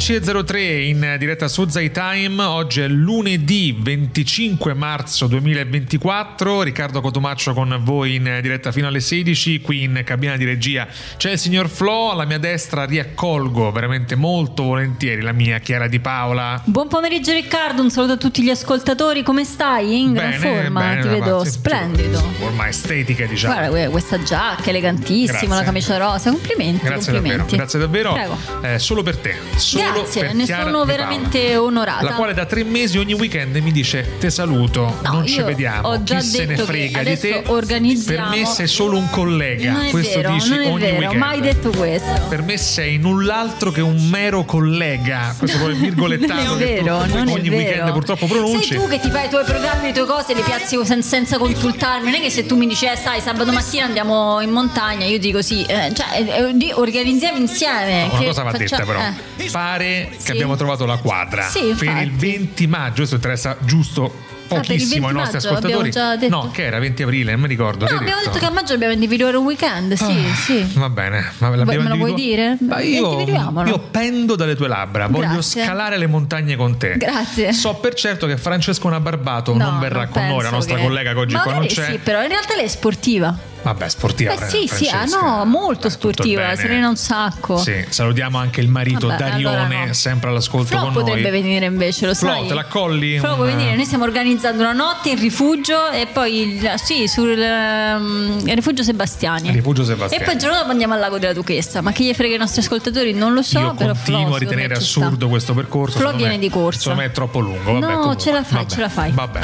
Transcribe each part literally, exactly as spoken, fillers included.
undici e zero tre in diretta su Zai Time. Oggi è lunedì venticinque marzo duemilaventiquattro. Riccardo Cotumaccio con voi in diretta fino alle sedici. Qui in cabina di regia c'è il signor Flo. Alla mia destra riaccolgo veramente molto volentieri la mia Chiara Di Paola. Buon pomeriggio Riccardo, un saluto a tutti gli ascoltatori. Come stai? In gran bene, forma, bene, ti vedo sì, splendido. Ormai estetica, diciamo. Guarda questa giacca elegantissima, Grazie. La camicia rosa. Complimenti. Grazie complimenti. davvero, grazie davvero. Prego. Eh, solo per te. Solo Grazie, per ne Chiara sono Di veramente Paola, onorata. la quale da tre mesi ogni weekend mi dice te saluto, No, non ci io vediamo, ho già chi se ne detto frega che di te. adesso organizziamo. Per me sei solo un collega. Non è Questo vero, dici non è ogni vero, weekend. mai detto questo. Per me sei null'altro che un mero collega. Questo poi il virgolettato Non è che vero, tu non è ogni vero. weekend purtroppo pronunci. Sei tu che ti fai i tuoi programmi, le tue cose, le piazzi sen- senza consultarmi. Non è che se tu mi dici eh, sai sabato mattina andiamo in montagna, io dico sì, eh, cioè eh, di- organizziamo insieme. No, una che cosa va faccia- detta però, eh. pare che Sì. abbiamo trovato la quadra Sì, per infatti. il venti maggio. Questo interessa giusto pochissimo ai venti nostri maggio ascoltatori. abbiamo già detto. No, che era venti aprile, non mi ricordo. No, che hai abbiamo detto che a maggio dobbiamo individuare un weekend, sì, Ah, sì. Va bene, ma l'abbiamo Me lo vuoi individuato? dire? Ma io, Individuamolo. io pendo dalle tue labbra, voglio Grazie. scalare le montagne con te. Grazie. So per certo che Francescona Barbato No, non verrà non con noi, la penso nostra che- collega che oggi qua non Magari c'è. sì, però in realtà lei è sportiva. Vabbè, sportiva. Beh, sì, sì, ah, Francesca. no, molto Eh, tutto sportiva, bene. serena un sacco. Sì, salutiamo anche il marito Vabbè, Darione, allora no. sempre all'ascolto Flo con potrebbe noi. venire invece, lo Flo, sai? te la colli? Flo Un- puoi venire, noi stiamo organizzando una notte in rifugio e poi il- sì, sul um, rifugio Sebastiani. Rifugio Sebastiani. E poi il giorno dopo andiamo al lago della Duchessa. Ma che gli frega i nostri ascoltatori? Non lo so, Io però continuo Flo, a ritenere secondo me ci sta. assurdo questo percorso. Flo secondo viene me- di corsa. Secondo me è troppo lungo. Vabbè, No, comunque, ce la fai, vabbè, ce la fai. Vabbè.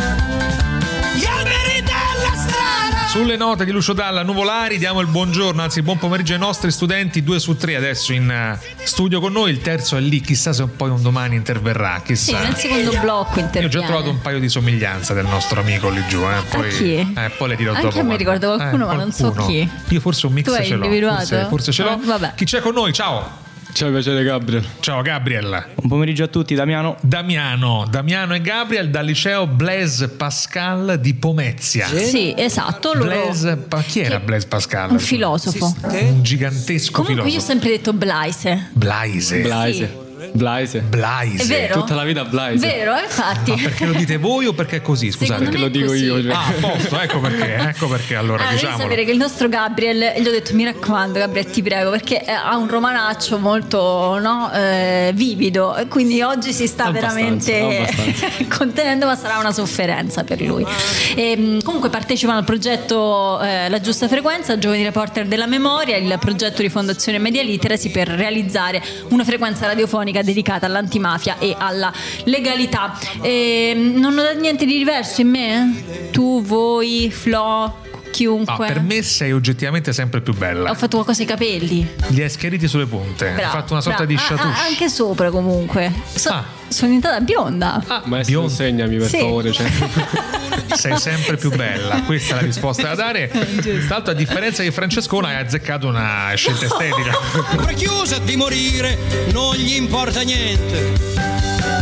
Sulle note di Lucio Dalla, Nuvolari, diamo il buongiorno, anzi buon pomeriggio ai nostri studenti, due su tre adesso in eh, studio con noi, il terzo è lì, chissà se poi un domani interverrà, Sì, chissà. nel secondo blocco Io interviene. ho già trovato un paio di somiglianze del nostro amico lì giù, eh. Poi, chi? Eh, poi le dirò Anche dopo. io mi quando- ricordo qualcuno, ma non so qualcuno. chi. Io forse un mix Tu hai ce l'ho. individuato? Forse, forse ce l'ho. Ah, vabbè. Chi c'è con noi? Ciao. Ciao, piacere Gabriel. Ciao Gabriel. Buon pomeriggio a tutti, Damiano. Damiano, Damiano e Gabriel dal liceo Blaise Pascal di Pomezia. Sì, esatto. Loro... Blaise, pa- chi era Che- Blaise Pascal? Un filosofo. Un gigantesco Comunque io ho filosofo. sempre detto Blaise. Blaise. Blaise. Blaise. Blaise. È vero? Tutta la vita Blaise. Vero, infatti. Ma perché lo dite voi o perché è così? Scusate. Secondo Perché me lo è dico così. io. Cioè. Ah, a posto, ecco perché, ecco perché allora Ah, devi diciamolo. sapere che il nostro Gabriel, gli ho detto mi raccomando Gabriel ti prego perché eh, ha un romanaccio molto no, eh, vivido e quindi oggi si sta Abbastanza, veramente abbastanza. contenendo, ma sarà una sofferenza per lui. E, mh, comunque partecipano al progetto eh, La Giusta Frequenza, Giovani Reporter della Memoria, il progetto di Fondazione Media Literacy per realizzare una frequenza radiofonica dedicata all'antimafia e alla legalità. E, mh, non ho dato niente di diverso in me? Tu, voi, Flo, chiunque. Ah, per me sei oggettivamente sempre più bella. Ho fatto qualcosa ai capelli. Li hai schiariti sulle punte. Hai Bravo, fatto una sorta bravo. di Ah, chatouche. ah, anche sopra comunque. So- Ah. Sono diventata bionda. Ah, Maestro, biondo. insegnami per Sì. favore. Cioè. Sei sempre più bella, questa è la risposta da dare. Tra l'altro, a differenza di Francescona, hai azzeccato una scelta estetica. Chiusa di morire, non gli importa niente.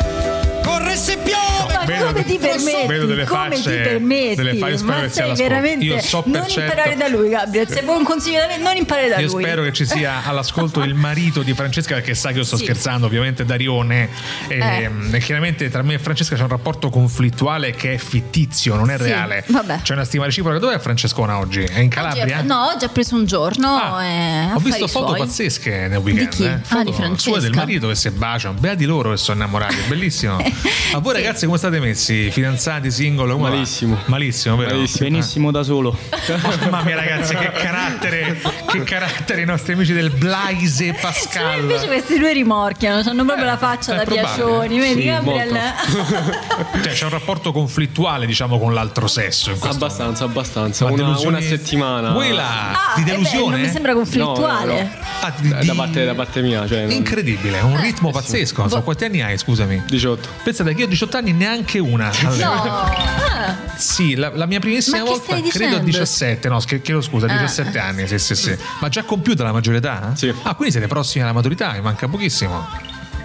Corre se piove. Ma vedo- come ti permetti? vedo delle come facce- ti permetti? delle facce, spero Ma che sia sei all'ascolto. veramente Io so per non certo- imparare da lui, Gabriel. Se vuoi un consiglio da me, non imparare da Io lui. spero che ci sia all'ascolto il marito di Francesca, perché sa che io sto Sì. scherzando, ovviamente Darione. E, Eh. e chiaramente tra me e Francesca c'è un rapporto conflittuale che è fittizio, non è Sì, reale. vabbè. C'è una stima reciproca. Dov'è Francescona oggi? È in Oggi Calabria? ha- no, oggi ha preso un giorno. Ah, eh, ho visto affari foto suoi. pazzesche nel weekend. Di chi? eh. Ah, Foto di Francesca. sue e del marito che si baciano. Beati loro che sono innamorati, è bellissimo. A voi Sì. ragazzi come state messi? Fidanzati, single? Come va? Malissimo. Malissimo, vero? Malissimo. Benissimo da solo. Mamma mia ragazzi, che carattere, che carattere i nostri amici del Blaise Cioè, Pascal. invece questi due rimorchiano, hanno proprio Eh, la faccia è da probabile. piacioni. Vedi, Sì, Gabriel? Cioè c'è un rapporto conflittuale diciamo con l'altro sesso in questo Abbastanza, abbastanza. Ma Una, delusioni- una settimana. Vuoi là? Ah, Di eh beh, delusione? non mi sembra conflittuale. No, no, no. Ah, di- Eh, di- Da, parte, da parte mia. Cioè, non- Incredibile, un ritmo Eh, pazzesco. Non so, quanti anni hai, scusami? diciotto. Pensate che io ho diciotto anni neanche una. Allora, No. Ah, Sì, la, la mia primissima Ma che volta stai credo a dicendo? diciassette, no, sch- chiedo scusa, Ah. diciassette anni, sì, sì, sì. Ma già compiuta la maggiore età? Sì. Ah, quindi siete prossimi alla maturità, mi manca pochissimo.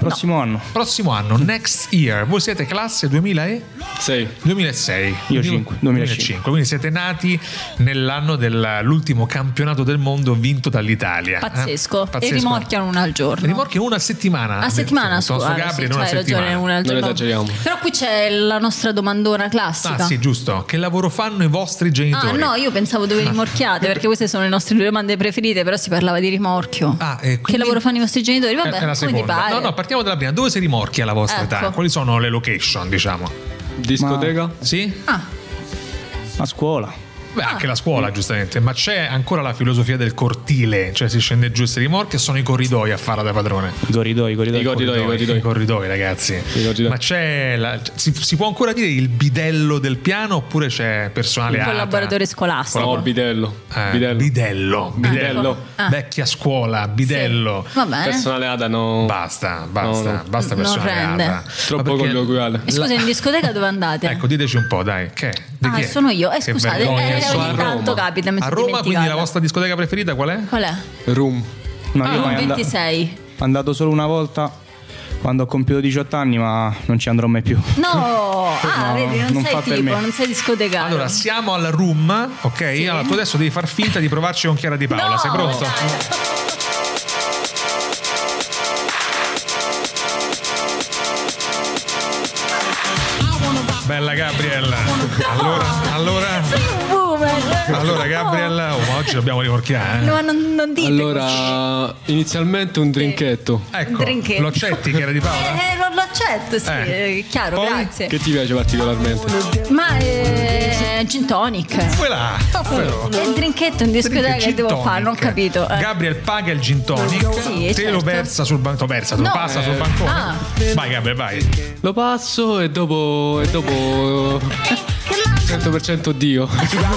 prossimo No. anno. Prossimo anno, next year. Voi siete classe duemilasei? Sei. duemilasei. Io cinque, duemilacinque. Quindi siete nati nell'anno dell'ultimo campionato del mondo vinto dall'Italia. Pazzesco. Eh? Pazzesco. E rimorchiano una al giorno. Rimorchiano una settimana. A settimana, Sono scusa, Gabri, sì, non una c'hai ragione, settimana. una al Non giorno. esageriamo. Però qui c'è la nostra domandona classica. Ah sì, giusto. Che lavoro fanno i vostri genitori? Ah no, io pensavo dove rimorchiate, perché queste sono le nostre due domande preferite, però si parlava di rimorchio. Ah, e Che quindi- lavoro fanno i vostri genitori? Vabbè, È- è la come ti seconda. pare. No, no, partiamo dalla prima. Dove si rimorchia la vostra Ecco. età? Quali sono le location, diciamo? Discoteca? Sì? Ah, A scuola. Beh, anche la scuola, giustamente, ma c'è ancora la filosofia del cortile, cioè si scende giù e si rimorchia, sono i corridoi a farla da padrone. I corridoi, i corridoi. I corridoi, i corridoi. I corridoi, ragazzi. corridoi. Ma c'è la- si, si può ancora dire il bidello del piano oppure c'è personale un A T A? collaboratore scolastico. No, bidello. Eh, bidello. bidello, Bidello. Ah. vecchia scuola, bidello. Va bene. Personale A D A no. Basta, basta, No, no. basta Non personale rende. A T A. Troppo Ma perché- colloquiale. E scusa, in discoteca dove andate? Ecco, diteci un po', dai, che? Di ah, chi è? sono io. Eh, Che scusate, vergogna. eh, sono a ogni tanto Roma. capita, mi A sono Roma, quindi dimenticata. la vostra discoteca preferita qual è? Qual è? Room. No, Ah, io mai and- ventisei. andato solo una volta quando ho compiuto diciotto anni, ma non ci andrò mai più. No, ah, No, vedi, non, non sei fa per tipo, me. non sei discotecario. Allora, siamo al room, ok? Allora, tu adesso devi far finta di provarci con Chiara Di Paola. No! Sei pronto? Bella Gabriella. Allora, allora, Boomer. allora Gabriella, oh, ma oggi dobbiamo rimorchiare. Eh? No, non, non dite così. Allora, inizialmente un drinketto. Ecco, drinketto. lo accetti Chiara Di Paola? Eh, lo, lo accetto, sì, Eh. è chiaro, Poi? grazie. Che ti piace particolarmente? Ma eh, gin tonic. Quella. Però. E il drinketto in discoteca che devo fare? Non ho capito. Eh. Gabriel paga il gin tonic, Sì, te certo. lo versa sul bancone, versa, te lo No. passa sul Eh. bancone. Ah. Vai Gabriel, vai. Lo passo e dopo. E dopo. cento per cento Dio.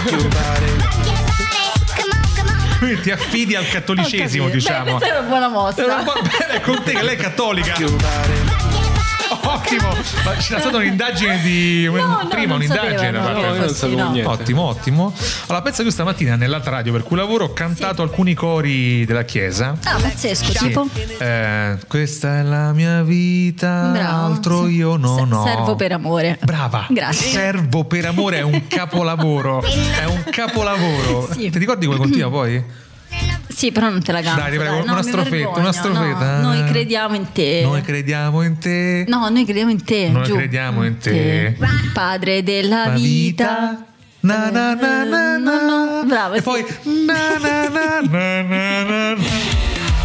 Quindi ti affidi al cattolicesimo, Ho capito. diciamo. Beh, questa è una buona È una mossa. buona- Bene, con te che lei è cattolica. Ottimo, ma c'era stata un'indagine di No, no, prima non un'indagine sapevo, da no, parte- No, io non Sì, sapevo no. niente. Ottimo, ottimo. Allora, pensa che io stamattina nell'altra radio per cui lavoro ho cantato alcuni cori della chiesa. Ah, pazzesco, Sì. tipo. Eh, questa è la mia vita, Bravo. altro Sì. io non Se- ho. servo per amore. Brava. Grazie. Servo per amore è un capolavoro. È un capolavoro. Sì. Ti ricordi come continua poi? Sì, però non te la canto. Dai, ti prego, no, una mi strofetta, vergogno, una strofetta. no. Noi crediamo in te. Noi crediamo in te. No, noi crediamo in te. Noi giù. crediamo in te. Padre della La vita. Na na na na na. Bravo, E sì. poi na na na na na na.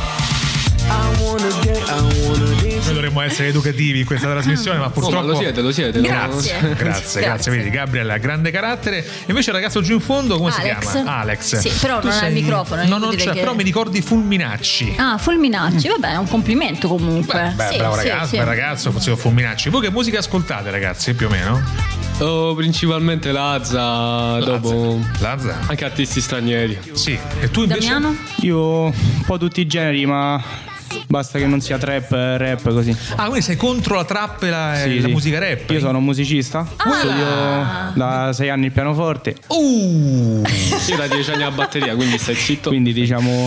Noi dovremmo essere educativi in questa trasmissione, ma No, purtroppo ma lo siete, lo siete. no? Grazie. Grazie, grazie, Grazie. vedi Gabriele ha grande carattere. Invece il ragazzo giù in fondo come Alex. si chiama? Alex. Sì, però Tu non ha il microfono, è No, non inutile c'è, che- però mi ricordi Fulminacci. Ah, Fulminacci, vabbè, è un complimento comunque. Beh, Sì, bravo sì, ragazzo, sì. bel ragazzo, possiamo Fulminacci. Voi che musica ascoltate, ragazzi, più o meno? Oh, principalmente Lazza, dopo Lazza. anche artisti stranieri. Sì, e tu invece? Damiano? Io un po' tutti i generi, ma basta che non sia trap, rap, così. Ah, quindi sei contro la trap e la, Sì, la sì. musica rap? Io sono un musicista, Ah. studio da sei anni il pianoforte, Uh, Io da dieci anni a batteria, quindi stai zitto. quindi diciamo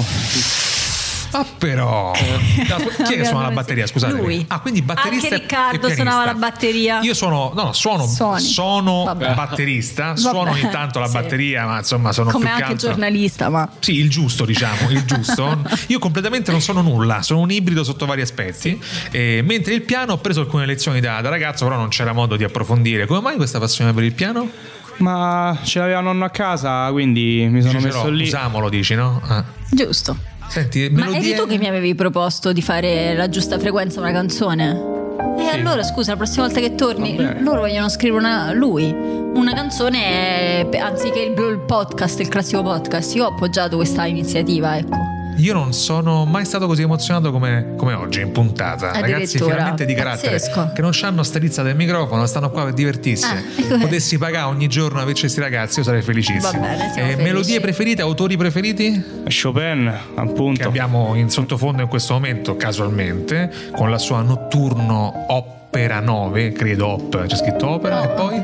ah però. No, chi è che suona la batteria, scusate? Lui. Ah, quindi batterista Anche e- Riccardo e pianista. suonava la batteria. Io sono, no, suono, Suoni. sono Vabbè. batterista, suono Vabbè, ogni tanto la sì. batteria, ma insomma sono Come più che anche altro- giornalista, ma Sì, il giusto, diciamo, il giusto. Io completamente non sono nulla, sono un ibrido sotto vari aspetti. E mentre il piano ho preso alcune lezioni da, da ragazzo, però non c'era modo di approfondire. Come mai questa passione per il piano? ma ce l'aveva nonno a casa, quindi mi sono Dici, messo "Ce l'ho, lì. Usamolo, dici, no? Ah. giusto. Senti, Ma melodie... eri tu che mi avevi proposto di fare la giusta frequenza una canzone? E allora scusa, la prossima volta che torni, Va bene. loro vogliono scrivere una, lui una canzone eh, anziché il, il podcast, il classico podcast. Io ho appoggiato questa iniziativa, ecco. Io non sono mai stato così emozionato come, come oggi in puntata. Ragazzi, Addirittura. finalmente di carattere Pazzesco. che non c'hanno strizza del microfono, stanno qua per divertirsi. Ah, ecco. Potessi pagare ogni giorno a questi ragazzi, io sarei felicissimo. Va bene, siamo Eh, felici. melodie preferite, autori preferiti? Chopin, Che appunto. abbiamo in sottofondo in questo momento, casualmente, con la sua Notturno Opera nove, credo op, c'è scritto opera, e poi?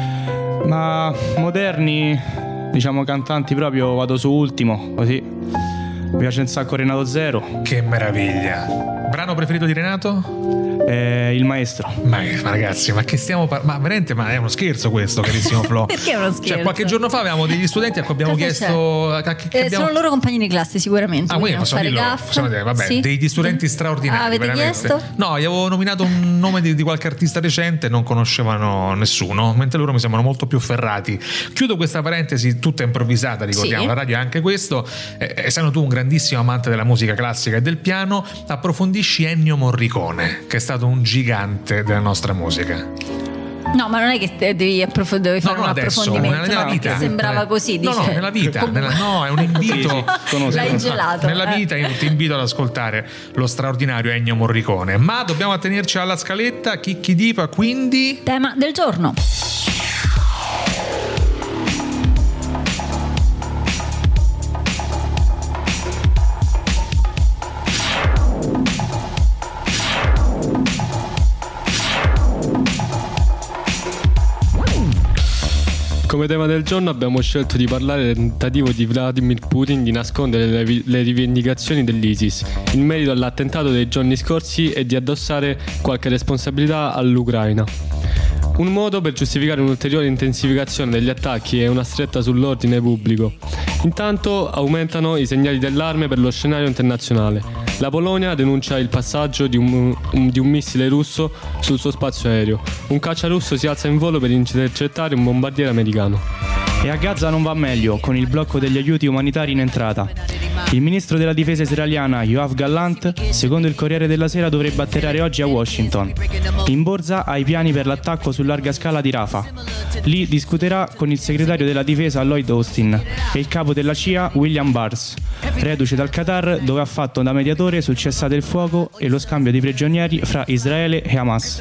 Ma moderni, diciamo cantanti proprio, vado su Ultimo, così. Mi piace un sacco Renato Zero. Che meraviglia! Brano brano preferito di Renato? Eh, il maestro. Ma, ma ragazzi, ma che stiamo par- ma veramente, ma è uno scherzo questo, carissimo Flo. Perché è uno scherzo? Cioè, qualche giorno fa avevamo degli studenti a cui abbiamo Cosa chiesto a, che, che Eh, abbiamo... Sono loro compagni di classe sicuramente. Ah, quindi non possiamo fare dirlo, gaffe. possiamo dire, vabbè, Sì. degli studenti Sì. straordinari, Ah, avete veramente. chiesto? No, gli avevo nominato un nome di, di qualche artista recente, non conoscevano nessuno, mentre loro mi sembrano molto più ferrati. Chiudo questa parentesi tutta improvvisata, ricordiamo, Sì. la radio è anche questo. Eh, essendo tu un grandissimo amante della musica classica e del piano, approfondisci Ennio Morricone, che è stato un gigante della nostra musica. No, ma non è che te- devi, approf- devi fare No, no, un adesso, approfondimento. nella no, vita. che sembrava così. No, Dice. no, nella vita. Nella, no, è un invito. conosco. L'hai gelato. Nella eh. vita io ti invito ad ascoltare lo straordinario Ennio Morricone. Ma dobbiamo attenerci alla scaletta. Chicchi Dipa, quindi. Tema del giorno. Come tema del giorno abbiamo scelto di parlare del tentativo di Vladimir Putin di nascondere le, vi- le rivendicazioni dell'ISIS in merito all'attentato dei giorni scorsi e di addossare qualche responsabilità all'Ucraina. Un modo per giustificare un'ulteriore intensificazione degli attacchi e una stretta sull'ordine pubblico. Intanto aumentano i segnali d'allarme per lo scenario internazionale. La Polonia denuncia il passaggio di un, un, di un missile russo sul suo spazio aereo. Un caccia russo si alza in volo per intercettare un bombardiere americano. E a Gaza non va meglio, con il blocco degli aiuti umanitari in entrata. Il ministro della difesa israeliana Yoav Gallant, secondo il Corriere della Sera, dovrebbe atterrare oggi a Washington. In borsa ha i piani per l'attacco su larga scala di Rafah. Lì discuterà con il segretario della difesa Lloyd Austin e il capo della C I A William Burns, reduce dal Qatar, dove ha fatto da mediatore sul cessate il fuoco e lo scambio di prigionieri fra Israele e Hamas.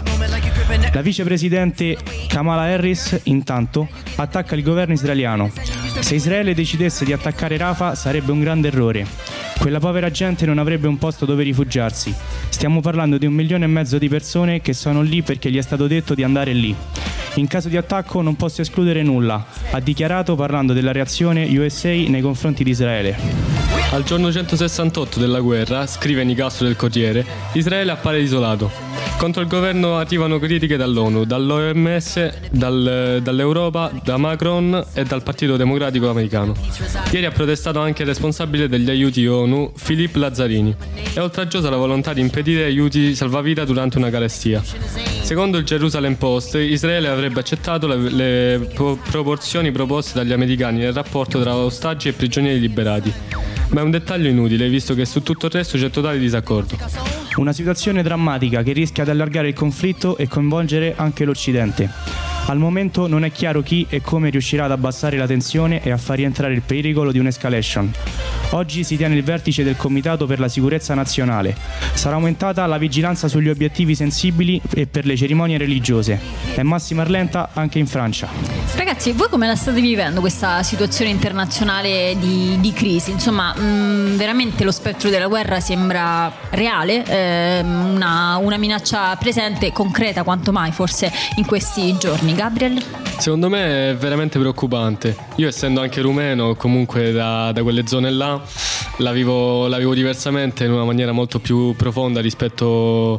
La vicepresidente Kamala Harris, intanto, attacca il governo israeliano. Se Israele decidesse di attaccare Rafah sarebbe un grande errore. Quella povera gente non avrebbe un posto dove rifugiarsi. Stiamo parlando di un milione e mezzo di persone che sono lì perché gli è stato detto di andare lì. In caso di attacco non posso escludere nulla, ha dichiarato parlando della reazione U S A nei confronti di Israele. Al giorno centosessantotto della guerra, scrive Nicastro del Corriere, Israele appare isolato. Contro il governo arrivano critiche dall'ONU, dall'O M S, dal, dall'Europa, da Macron e dal Partito Democratico americano. Ieri ha protestato anche il responsabile degli aiuti ONU, Philippe Lazzarini. È oltraggiosa la volontà di impedire aiuti salvavita durante una carestia. Secondo il Jerusalem Post, Israele avrebbe accettato le, le pro- proporzioni proposte dagli americani nel rapporto tra ostaggi e prigionieri liberati. Ma è un dettaglio inutile, visto che su tutto il resto c'è totale disaccordo. Una situazione drammatica che rischia di allargare il conflitto e coinvolgere anche l'Occidente. Al momento non è chiaro chi e come riuscirà ad abbassare la tensione e a far rientrare il pericolo di un'escalation. Oggi si tiene il vertice del Comitato per la Sicurezza Nazionale. Sarà aumentata la vigilanza sugli obiettivi sensibili e per le cerimonie religiose. È massima lenta anche in Francia. Ragazzi, voi come la state vivendo questa situazione internazionale di, di crisi? Insomma, mh, veramente lo spettro della guerra sembra reale, ehm, una, una minaccia presente, concreta quanto mai forse in questi giorni. Gabriel? Secondo me è veramente preoccupante. Io, essendo anche rumeno, comunque da, da quelle zone là, la vivo, la vivo diversamente, in una maniera molto più profonda rispetto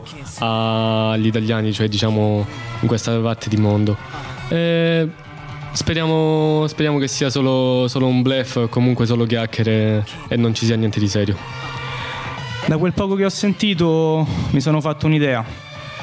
agli italiani, cioè diciamo in questa parte di mondo. E speriamo, speriamo che sia solo, solo un bluff, comunque solo chiacchiere e non ci sia niente di serio. Da quel poco che ho sentito mi sono fatto un'idea.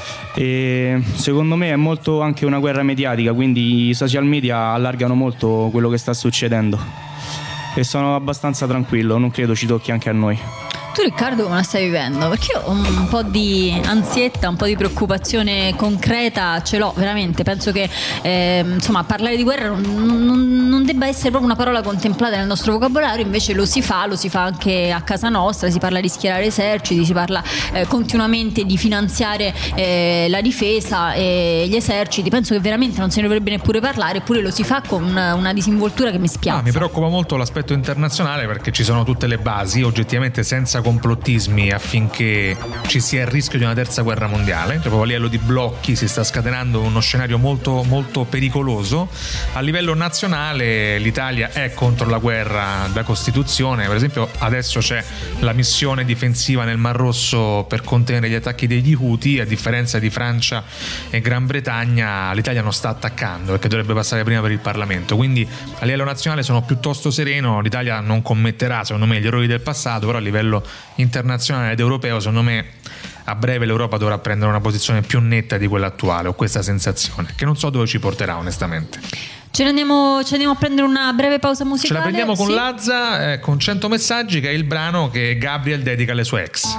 E secondo me è molto anche una guerra mediatica, quindi i social media allargano molto quello che sta succedendo e sono abbastanza tranquillo, non credo ci tocchi anche a noi. Tu, Riccardo, come la stai vivendo? Perché io un po' di ansietta, un po' di preoccupazione concreta ce l'ho veramente. Penso che eh, insomma parlare di guerra non, non, non debba essere proprio una parola contemplata nel nostro vocabolario, invece lo si fa, lo si fa anche a casa nostra, si parla di schierare eserciti, si parla eh, continuamente di finanziare eh, la difesa e gli eserciti. Penso che veramente non se ne dovrebbe neppure parlare, eppure lo si fa con una, una disinvoltura che mi spiazza. Ah, mi preoccupa molto l'aspetto internazionale perché ci sono tutte le basi, oggettivamente senza complottismi affinché ci sia il rischio di una terza guerra mondiale. Proprio a livello di blocchi si sta scatenando uno scenario molto molto pericoloso. A livello nazionale l'Italia è contro la guerra da Costituzione. Per esempio adesso c'è la missione difensiva nel Mar Rosso per contenere gli attacchi degli Houthi. A differenza di Francia e Gran Bretagna, l'Italia non sta attaccando perché dovrebbe passare prima per il Parlamento. Quindi a livello nazionale sono piuttosto sereno. L'Italia non commetterà secondo me gli errori del passato, però a livello internazionale ed europeo secondo me a breve l'Europa dovrà prendere una posizione più netta di quella attuale. Ho questa sensazione che non so dove ci porterà onestamente. Ce ne andiamo, ce ne andiamo a prendere una breve pausa musicale. Ce la prendiamo con sì. Lazza eh, con cento messaggi, che è il brano che Gabriel dedica alle sue ex.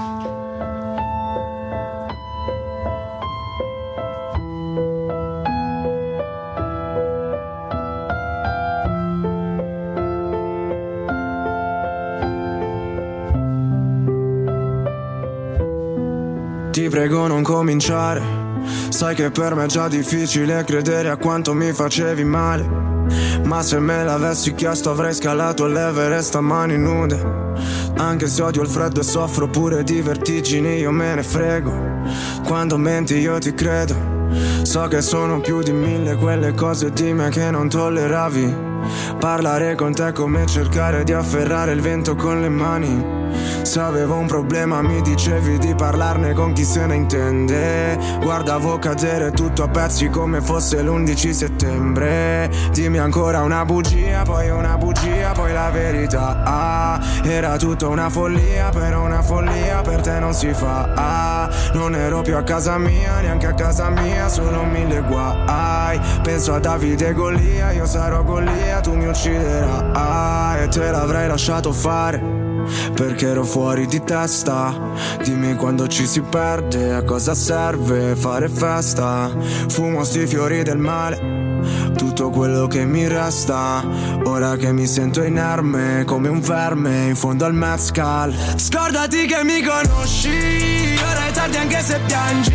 Ti prego non cominciare, sai che per me è già difficile credere a quanto mi facevi male. Ma se me l'avessi chiesto avrei scalato l'Everest a mani nude. Anche se odio il freddo e soffro pure di vertigini, io me ne frego. Quando menti io ti credo. So che sono più di mille quelle cose di me che non tolleravi. Parlare con te è come cercare di afferrare il vento con le mani. Se avevo un problema mi dicevi di parlarne con chi se ne intende. Guardavo cadere tutto a pezzi come fosse l'undici settembre. Dimmi ancora una bugia, poi una bugia, poi la verità. Ah, era tutta una follia, però una follia per te non si fa. Ah, non ero più a casa mia, neanche a casa mia, solo mille guai. Penso a Davide e Golia, io sarò Golia, tu mi ucciderai. Ah, e te l'avrei lasciato fare perché ero fuori di testa. Dimmi quando ci si perde, a cosa serve fare festa. Fumo sti fiori del male, tutto quello che mi resta. Ora che mi sento inerme come un verme in fondo al mezcal. Scordati che mi conosci, ora è tardi anche se piangi.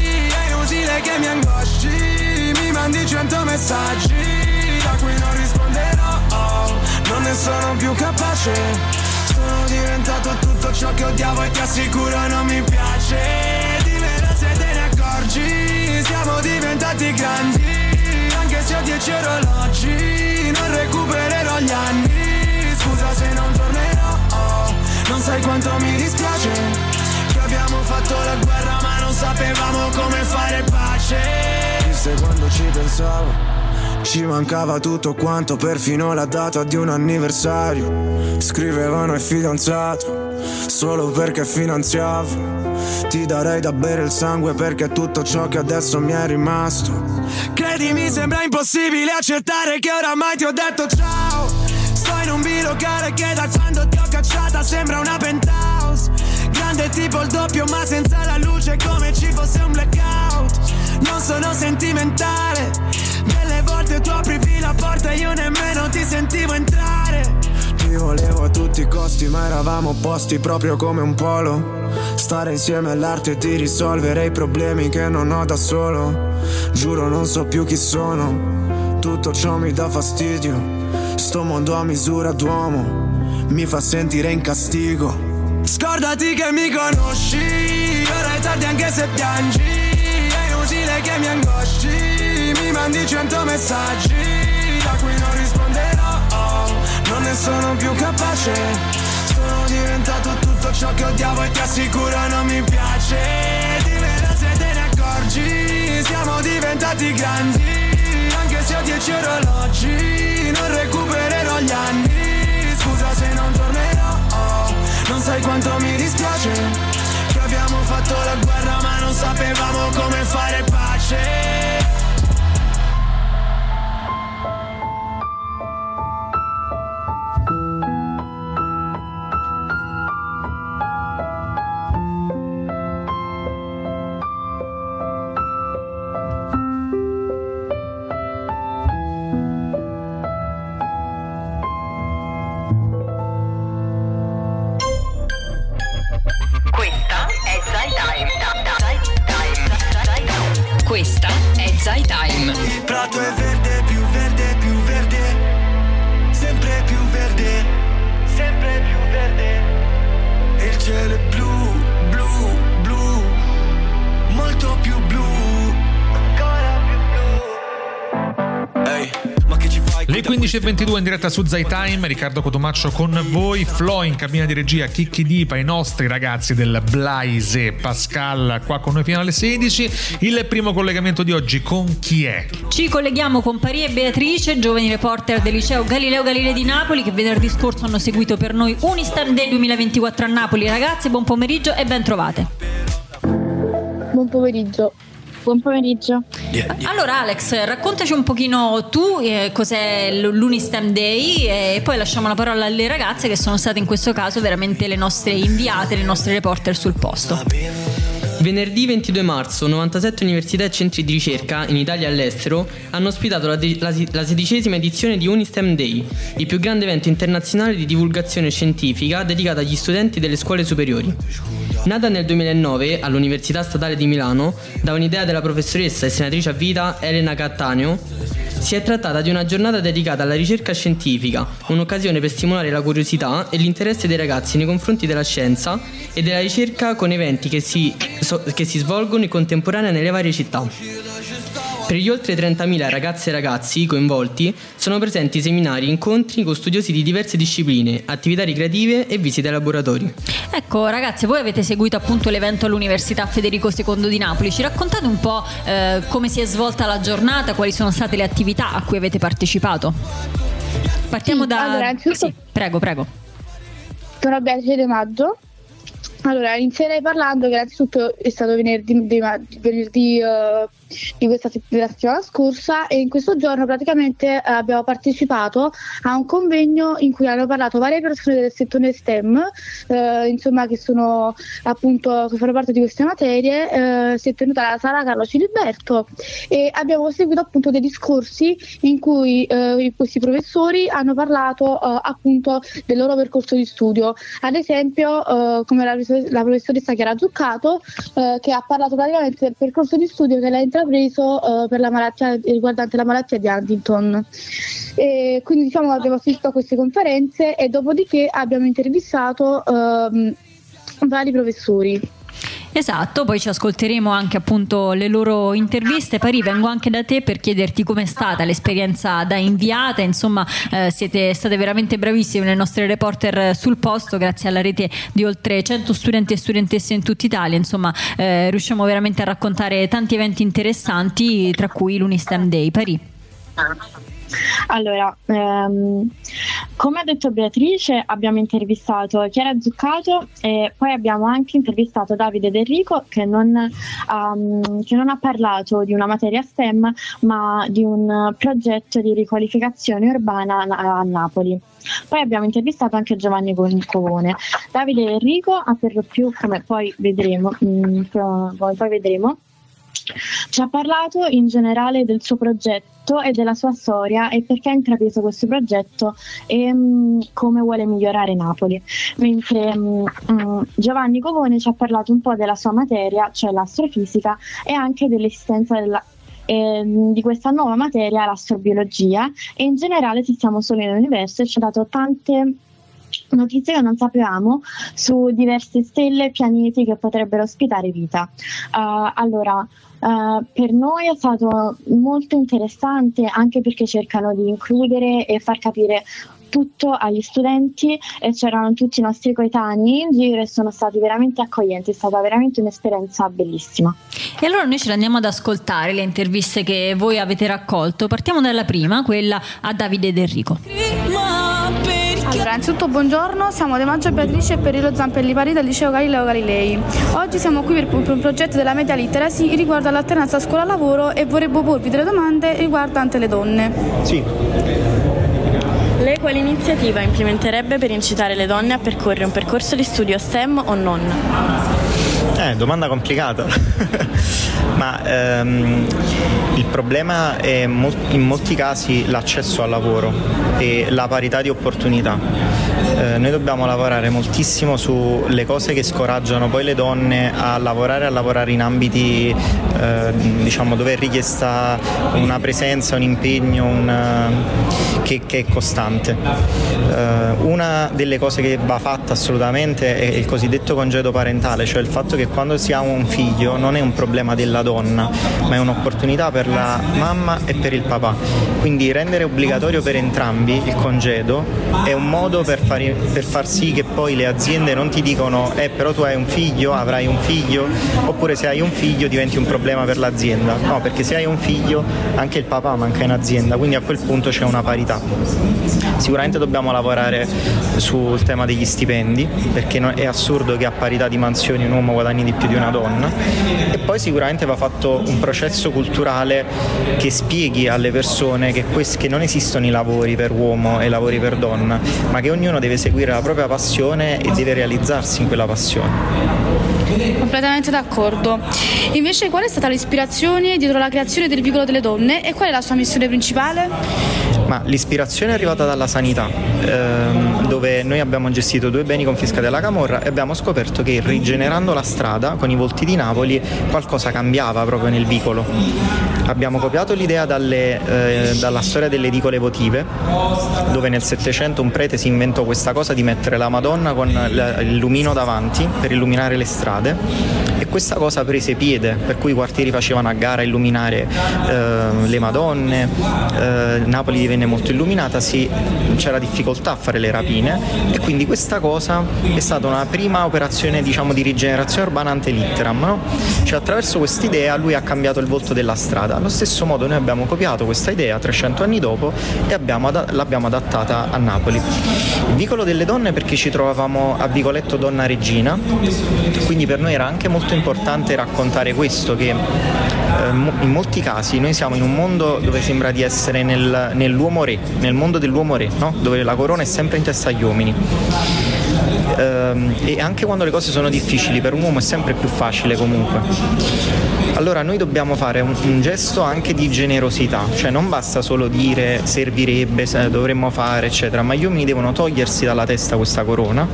È inutile che mi angosci, mi mandi cento messaggi a cui non risponderò. Oh, non ne sono più capace. Sono diventato tutto ciò che odiavo e ti assicuro non mi piace. Dimmelo se te ne accorgi, siamo diventati grandi. Anche se ho dieci orologi, non recupererò gli anni. Scusa se non tornerò, oh, non sai quanto mi dispiace che abbiamo fatto la guerra ma non sapevamo come fare pace. Viste quando ci pensavo, ci mancava tutto quanto, perfino la data di un anniversario. Scrivevano il fidanzato solo perché finanziavo. Ti darei da bere il sangue perché è tutto ciò che adesso mi è rimasto. Credimi sembra impossibile accettare che oramai ti ho detto ciao. Sto in un bilocale che da quando ti ho cacciata sembra una penthouse. Grande tipo il doppio ma senza la luce, come ci fosse un blackout. Non sono sentimentale, delle volte tu aprivi la porta e io nemmeno ti sentivo entrare. Ti volevo a tutti i costi ma eravamo opposti proprio come un polo. Stare insieme all'arte di risolvere i problemi che non ho da solo. Giuro non so più chi sono, tutto ciò mi dà fastidio. Sto mondo a misura d'uomo mi fa sentire in castigo. Scordati che mi conosci, ora è tardi anche se piangi. È inutile che mi angosci, mi mandi cento messaggi a cui non risponderò. Oh, non ne sono più capace. Sono diventato tutto ciò che odiavo e ti assicuro non mi piace. Dimmelo se te ne accorgi, siamo diventati grandi. Anche se ho dieci orologi, non recupererò gli anni. Scusa se non tornerò, oh, non sai quanto mi dispiace che abbiamo fatto la guerra ma non sapevamo come fare pace. Questa è Zai Time. Il prato è verde, più verde, più verde, sempre più verde, sempre più verde. E il cielo Le quindici e ventidue in diretta su Zai Time, Riccardo Cotomaccio con voi, Flo in cabina di regia, Chicchi Dipa, i nostri ragazzi del Blaise, Pascal qua con noi fino alle sedici. Il primo collegamento di oggi con chi è? Ci colleghiamo con Pari e Beatrice, giovani reporter del liceo Galileo Galilei di Napoli, che venerdì scorso hanno seguito per noi Unistem Day duemilaventiquattro a Napoli. Ragazzi, buon pomeriggio e ben trovate. Buon pomeriggio. Buon pomeriggio. Allora Alex, raccontaci un pochino tu eh, cos'è l'Unistem Day e poi lasciamo la parola alle ragazze che sono state in questo caso veramente le nostre inviate, le nostre reporter sul posto. Venerdì ventidue marzo, novantasette università e centri di ricerca in Italia e all'estero hanno ospitato la, de- la, la sedicesima edizione di Unistem Day, il più grande evento internazionale di divulgazione scientifica dedicato agli studenti delle scuole superiori. Nata nel duemilanove all'Università Statale di Milano da un'idea della professoressa e senatrice a vita Elena Cattaneo, si è trattata di una giornata dedicata alla ricerca scientifica, un'occasione per stimolare la curiosità e l'interesse dei ragazzi nei confronti della scienza e della ricerca con eventi che si, so, che si svolgono in contemporanea nelle varie città. Per gli oltre trentamila ragazze e ragazzi coinvolti sono presenti seminari, incontri con studiosi di diverse discipline, attività ricreative e visite ai laboratori. Ecco ragazzi, voi avete seguito appunto l'evento all'Università Federico secondo di Napoli, ci raccontate un po' eh, come si è svolta la giornata, quali sono state le attività a cui avete partecipato? Partiamo sì, da... Allora, sì, prego, prego. Sono Beatrice De Maggio. Allora, inizierei parlando che innanzitutto è stato venerdì, venerdì uh, di questa della settimana scorsa e in questo giorno praticamente uh, abbiamo partecipato a un convegno in cui hanno parlato varie persone del settore STEM, uh, insomma che sono appunto che fanno parte di queste materie. Uh, si è tenuta alla sala Carlo Ciliberto e abbiamo seguito appunto dei discorsi in cui uh, questi professori hanno parlato uh, appunto del loro percorso di studio. Ad esempio uh, come la la professoressa Chiara Zuccato eh, che ha parlato praticamente del percorso di studio che lei ha intrapreso eh, per la malattia riguardante la malattia di Huntington. E quindi diciamo abbiamo assistito a queste conferenze e dopodiché abbiamo intervistato eh, vari professori. Esatto, poi ci ascolteremo anche appunto le loro interviste. Pari, vengo anche da te per chiederti com'è stata l'esperienza da inviata, insomma eh, siete state veramente bravissime le nostre reporter sul posto, grazie alla rete di oltre cento studenti e studentesse in tutta Italia, insomma eh, riusciamo veramente a raccontare tanti eventi interessanti, tra cui l'Unistem Day. Pari. Allora, ehm, come ha detto Beatrice, abbiamo intervistato Chiara Zuccato e poi abbiamo anche intervistato Davide De Rico che non, um, che non ha parlato di una materia STEM ma di un progetto di riqualificazione urbana a, a Napoli. Poi abbiamo intervistato anche Giovanni Covone. Davide De Rico ha per lo più, come poi vedremo, mh, poi vedremo ci ha parlato in generale del suo progetto e della sua storia e perché ha intrapreso questo progetto e mh, come vuole migliorare Napoli, mentre mh, mh, Giovanni Covone ci ha parlato un po' della sua materia, cioè l'astrofisica, e anche dell'esistenza della E, di questa nuova materia, l'astrobiologia, e in generale Siamo Soli nell'universo, e ci ha dato tante notizie che non sapevamo su diverse stelle e pianeti che potrebbero ospitare vita. Uh, allora, uh, per noi è stato molto interessante anche perché cercano di includere e far capire tutto agli studenti e c'erano tutti i nostri coetanei in giro e sono stati veramente accoglienti, è stata veramente un'esperienza bellissima. E allora noi ce la andiamo ad ascoltare le interviste che voi avete raccolto. Partiamo dalla prima, quella a Davide De Rico. Allora, innanzitutto buongiorno, siamo De Maggio e Beatrice per Perillo Zampelli Pari del liceo Galileo Galilei. Oggi siamo qui per un progetto della Media Literacy riguardo all'alternanza scuola-lavoro e vorremmo porvi delle domande riguardanti le donne. Sì. Lei quale iniziativa implementerebbe per incitare le donne a percorrere un percorso di studio STEM o non? Eh, domanda complicata. Ma ehm, il problema è in molti casi l'accesso al lavoro e la parità di opportunità. Eh, noi dobbiamo lavorare moltissimo sulle cose che scoraggiano poi le donne a lavorare a lavorare in ambiti eh, diciamo dove è richiesta una presenza, un impegno, un, che, che è costante. Uh, una delle cose che va fatta assolutamente è il cosiddetto congedo parentale, cioè il fatto che quando si ha un figlio non è un problema della donna, ma è un'opportunità per la mamma e per il papà. Quindi rendere obbligatorio per entrambi il congedo è un modo per far, per far sì che poi le aziende non ti dicono eh però tu hai un figlio, avrai un figlio, oppure se hai un figlio diventi un problema per l'azienda. No, perché se hai un figlio anche il papà manca in azienda, quindi a quel punto c'è una parità. Sicuramente dobbiamo lavorare sul tema degli stipendi, perché è assurdo che a parità di mansioni un uomo guadagni di più di una donna, e poi sicuramente va fatto un processo culturale che spieghi alle persone che, questi, che non esistono i lavori per uomo e i lavori per donna, ma che ognuno deve seguire la propria passione e deve realizzarsi in quella passione. Completamente d'accordo. Invece, qual è stata l'ispirazione dietro la creazione del Vicolo delle Donne e qual è la sua missione principale? Ma l'ispirazione è arrivata dalla sanità, ehm, dove noi abbiamo gestito due beni confiscati alla camorra e abbiamo scoperto che rigenerando la strada con i volti di Napoli qualcosa cambiava proprio nel vicolo. Abbiamo copiato l'idea dalle, eh, dalla storia delle edicole votive, dove nel Settecento un prete si inventò questa cosa di mettere la Madonna con il lumino davanti per illuminare le strade, e questa cosa prese piede, per cui i quartieri facevano a gara a illuminare eh, le Madonne, eh, Napoli divenne molto illuminata, si, c'era difficoltà a fare le rapine, e quindi questa cosa è stata una prima operazione, diciamo, di rigenerazione urbana ante litteram, no? Cioè attraverso quest'idea lui ha cambiato il volto della strada. Allo stesso modo noi abbiamo copiato questa idea trecento anni dopo e abbiamo ad- l'abbiamo adattata a Napoli. Il Vicolo delle Donne perché ci trovavamo a Vicoletto Donna Regina, quindi per noi era anche molto importante raccontare questo, che eh, in molti casi noi siamo in un mondo dove sembra di essere nel, nell'uomo re, nel mondo dell'uomo re, no? Dove la corona è sempre in testa agli uomini. E anche quando le cose sono difficili per un uomo è sempre più facile comunque. Allora noi dobbiamo fare un, un gesto anche di generosità, cioè non basta solo dire servirebbe, dovremmo fare eccetera, ma gli uomini devono togliersi dalla testa questa corona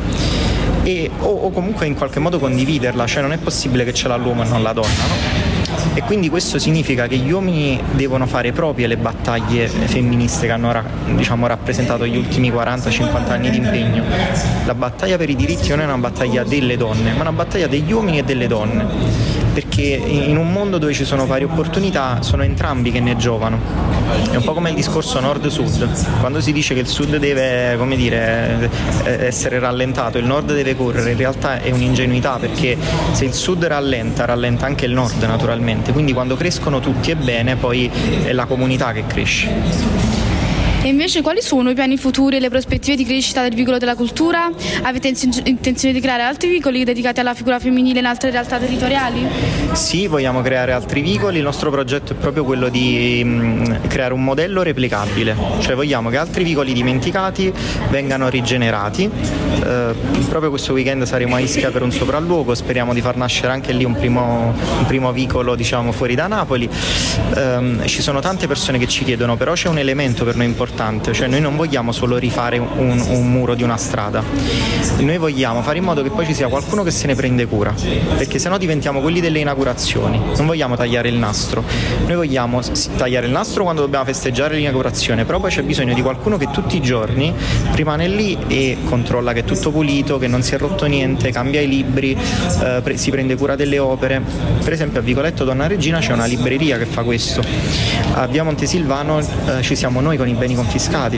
e, o, o comunque in qualche modo condividerla, cioè non è possibile che ce l'ha l'uomo e non la donna, no? E quindi questo significa che gli uomini devono fare proprie le battaglie femministe che hanno diciamo, rappresentato gli ultimi quaranta cinquanta anni di impegno. La battaglia per i diritti non è una battaglia delle donne, ma una battaglia degli uomini e delle donne, perché in un mondo dove ci sono pari opportunità sono entrambi che ne giovano. È un po' come il discorso nord-sud, quando si dice che il sud deve, come dire, essere rallentato, il nord deve correre, in realtà è un'ingenuità, perché se il sud rallenta, rallenta anche il nord naturalmente, quindi quando crescono tutti è bene, poi è la comunità che cresce. E invece quali sono i piani futuri e le prospettive di crescita del Vicolo della Cultura? Avete intenzione di creare altri vicoli dedicati alla figura femminile in altre realtà territoriali? Sì, vogliamo creare altri vicoli, il nostro progetto è proprio quello di mh, creare un modello replicabile, cioè vogliamo che altri vicoli dimenticati vengano rigenerati. Eh, proprio questo weekend saremo a Ischia per un sopralluogo, speriamo di far nascere anche lì un primo, un primo vicolo, diciamo, fuori da Napoli. Eh, ci sono tante persone che ci chiedono, però c'è un elemento per noi importante, cioè noi non vogliamo solo rifare un, un muro di una strada, noi vogliamo fare in modo che poi ci sia qualcuno che se ne prende cura, perché sennò diventiamo quelli delle inaugurazioni, non vogliamo tagliare il nastro, noi vogliamo tagliare il nastro quando dobbiamo festeggiare l'inaugurazione, però poi c'è bisogno di qualcuno che tutti i giorni rimane lì e controlla che è tutto pulito, che non si è rotto niente, cambia i libri, eh, pre- si prende cura delle opere. Per esempio a Vicoletto Donna Regina c'è una libreria che fa questo, a Via Montesilvano eh, ci siamo noi con i beni confiscati,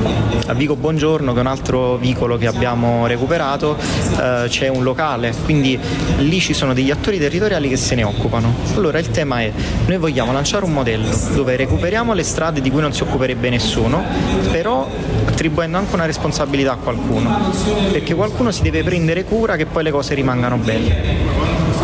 a Vico Buongiorno, che è un altro vicolo che abbiamo recuperato, eh, c'è un locale, quindi lì ci sono degli attori territoriali che se ne occupano. Allora il tema è, noi vogliamo lanciare un modello dove recuperiamo le strade di cui non si occuperebbe nessuno, però attribuendo anche una responsabilità a qualcuno, perché qualcuno si deve prendere cura che poi le cose rimangano belle.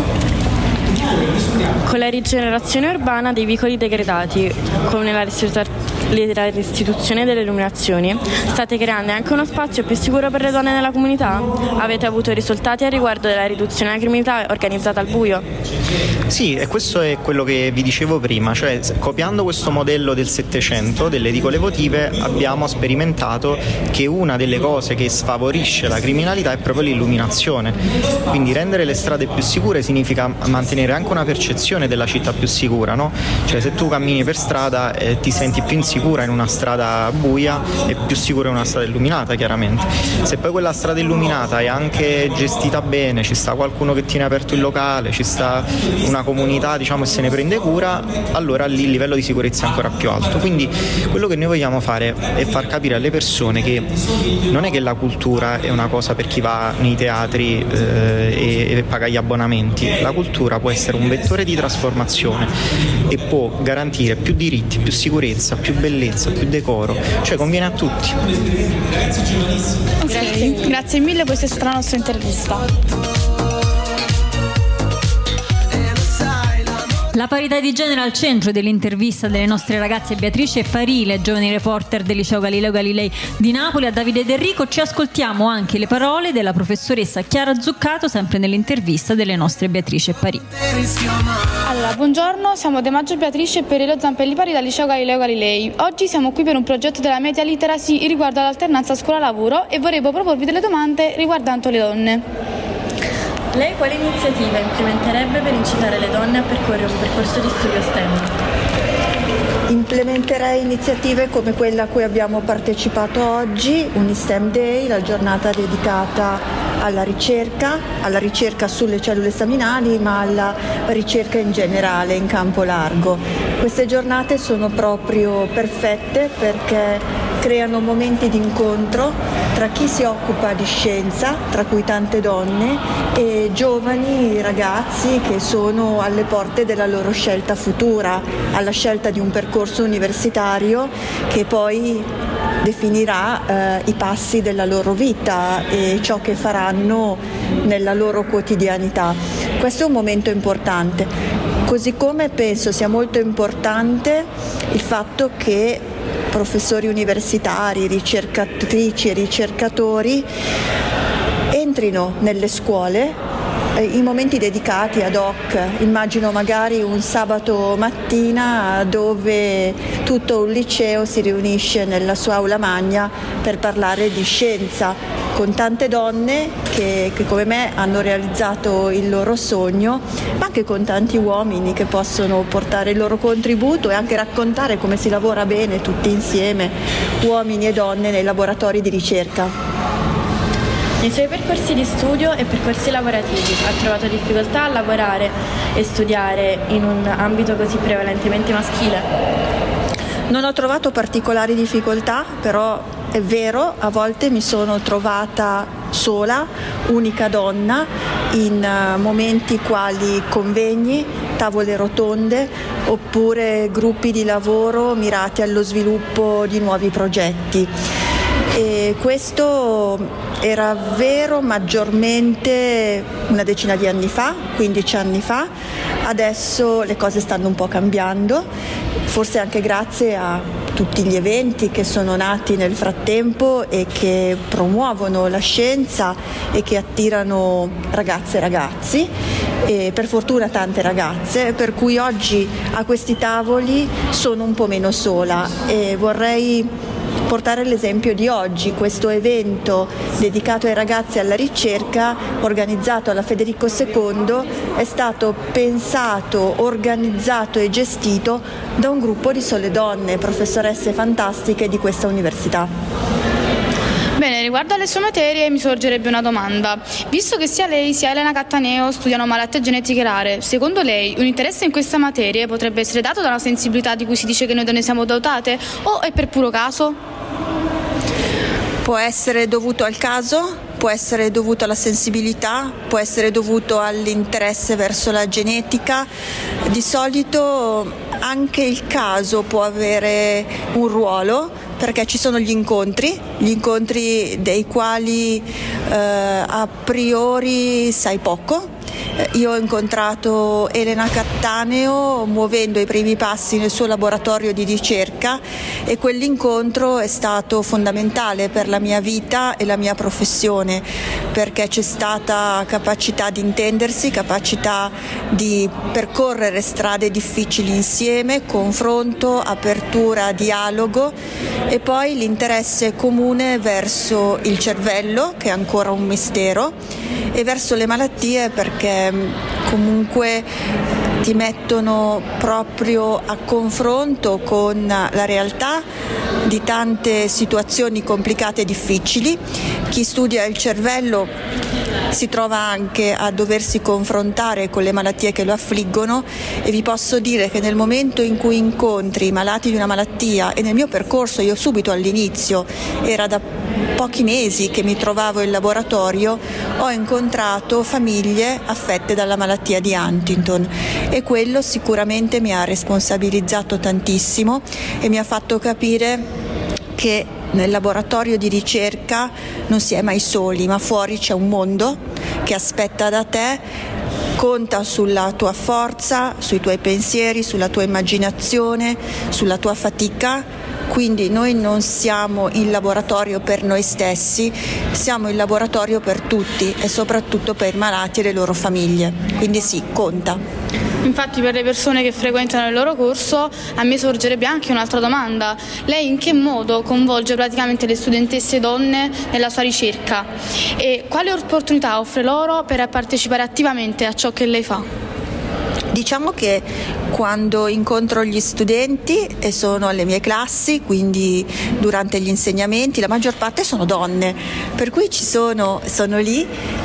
Con la rigenerazione urbana dei vicoli degradati, con la restituzione delle illuminazioni, state creando anche uno spazio più sicuro per le donne nella comunità? Avete avuto risultati a riguardo della riduzione della criminalità organizzata al buio? Sì, e questo è quello che vi dicevo prima, cioè copiando questo modello del Settecento, delle edicole votive, abbiamo sperimentato che una delle cose che sfavorisce la criminalità è proprio l'illuminazione, quindi rendere le strade più sicure significa mantenere anche una percezione della città più sicura, no? Cioè se tu cammini per strada eh, ti senti più insicuro sicura in una strada buia e più sicura in una strada illuminata, chiaramente. Se poi quella strada illuminata è anche gestita bene, ci sta qualcuno che tiene aperto il locale, ci sta una comunità, diciamo, e se ne prende cura, allora lì il livello di sicurezza è ancora più alto. Quindi quello che noi vogliamo fare è far capire alle persone che non è che la cultura è una cosa per chi va nei teatri eh, e, e paga gli abbonamenti. La cultura può essere un vettore di trasformazione e può garantire più diritti, più sicurezza, più bellezza, più decoro, cioè conviene a tutti. Okay. Grazie mille, questa è stata la nostra intervista. La parità di genere al centro dell'intervista delle nostre ragazze Beatrice Parile, giovani reporter del liceo Galileo Galilei di Napoli, a Davide Del Rico. Ci ascoltiamo anche le parole della professoressa Chiara Zuccato, sempre nell'intervista delle nostre Beatrice Parile. Allora, buongiorno, siamo De Maggio Beatrice e Perillo Zampelli Pari dal liceo Galileo Galilei. Oggi siamo qui per un progetto della media literacy riguardo all'alternanza scuola-lavoro e vorremmo proporvi delle domande riguardanti le donne. Lei quale iniziativa implementerebbe per incitare le donne a percorrere un percorso di studio STEM? Implementerei iniziative come quella a cui abbiamo partecipato oggi, un STEM Day, la giornata dedicata alla ricerca, alla ricerca sulle cellule staminali, ma alla ricerca in generale, in campo largo. Queste giornate sono proprio perfette perché creano momenti di incontro tra chi si occupa di scienza, tra cui tante donne, e giovani ragazzi che sono alle porte della loro scelta futura, alla scelta di un percorso universitario che poi definirà eh, i passi della loro vita e ciò che faranno nella loro quotidianità. Questo è un momento importante, così come penso sia molto importante il fatto che professori universitari, ricercatrici e ricercatori entrino nelle scuole in momenti dedicati ad hoc. Immagino magari un sabato mattina dove tutto un liceo si riunisce nella sua aula magna per parlare di scienza, con tante donne che, che come me hanno realizzato il loro sogno, ma anche con tanti uomini che possono portare il loro contributo e anche raccontare come si lavora bene tutti insieme, uomini e donne, nei laboratori di ricerca. Nei suoi percorsi di studio e percorsi lavorativi ha trovato difficoltà a lavorare e studiare in un ambito così prevalentemente maschile? Non ho trovato particolari difficoltà, però è vero, a volte mi sono trovata sola, unica donna, in momenti quali convegni, tavole rotonde oppure gruppi di lavoro mirati allo sviluppo di nuovi progetti. E questo era vero maggiormente una decina di anni fa, quindici anni fa. Adesso le cose stanno un po' cambiando, forse anche grazie a tutti gli eventi che sono nati nel frattempo e che promuovono la scienza e che attirano ragazze e ragazzi, e per fortuna tante ragazze, per cui oggi a questi tavoli sono un po' meno sola e vorrei portare l'esempio di oggi. Questo evento dedicato ai ragazzi e alla ricerca, organizzato alla Federico secondo, è stato pensato, organizzato e gestito da un gruppo di sole donne, professoresse fantastiche di questa università. Bene, riguardo alle sue materie mi sorgerebbe una domanda. Visto che sia lei sia Elena Cattaneo studiano malattie genetiche rare, secondo lei un interesse in queste materie potrebbe essere dato da una sensibilità di cui si dice che noi donne siamo dotate o è per puro caso? Può essere dovuto al caso, può essere dovuto alla sensibilità, può essere dovuto all'interesse verso la genetica. Di solito anche il caso può avere un ruolo, perché ci sono gli incontri, gli incontri dei quali eh, a priori sai poco. Io ho incontrato Elena Cattaneo muovendo i primi passi nel suo laboratorio di ricerca e quell'incontro è stato fondamentale per la mia vita e la mia professione, perché c'è stata capacità di intendersi, capacità di percorrere strade difficili insieme, confronto, apertura, dialogo e poi l'interesse comune verso il cervello, che è ancora un mistero, e verso le malattie, perché comunque ti mettono proprio a confronto con la realtà di tante situazioni complicate e difficili. Chi studia il cervello si trova anche a doversi confrontare con le malattie che lo affliggono, e vi posso dire che nel momento in cui incontri i malati di una malattia, e nel mio percorso io subito all'inizio, era da pochi mesi che mi trovavo in laboratorio, ho incontrato famiglie affette dalla malattia di Huntington, e quello sicuramente mi ha responsabilizzato tantissimo e mi ha fatto capire che nel laboratorio di ricerca non si è mai soli, ma fuori c'è un mondo che aspetta da te, conta sulla tua forza, sui tuoi pensieri, sulla tua immaginazione, sulla tua fatica. Quindi noi non siamo in laboratorio per noi stessi, siamo in laboratorio per tutti e soprattutto per i malati e le loro famiglie. Quindi sì, conta. Infatti, per le persone che frequentano il loro corso, a me sorgerebbe anche un'altra domanda. Lei in che modo coinvolge praticamente le studentesse donne nella sua ricerca e quali opportunità offre loro per partecipare attivamente a ciò che lei fa? Diciamo che quando incontro gli studenti e sono alle mie classi, quindi durante gli insegnamenti, la maggior parte sono donne, per cui ci sono, sono lì,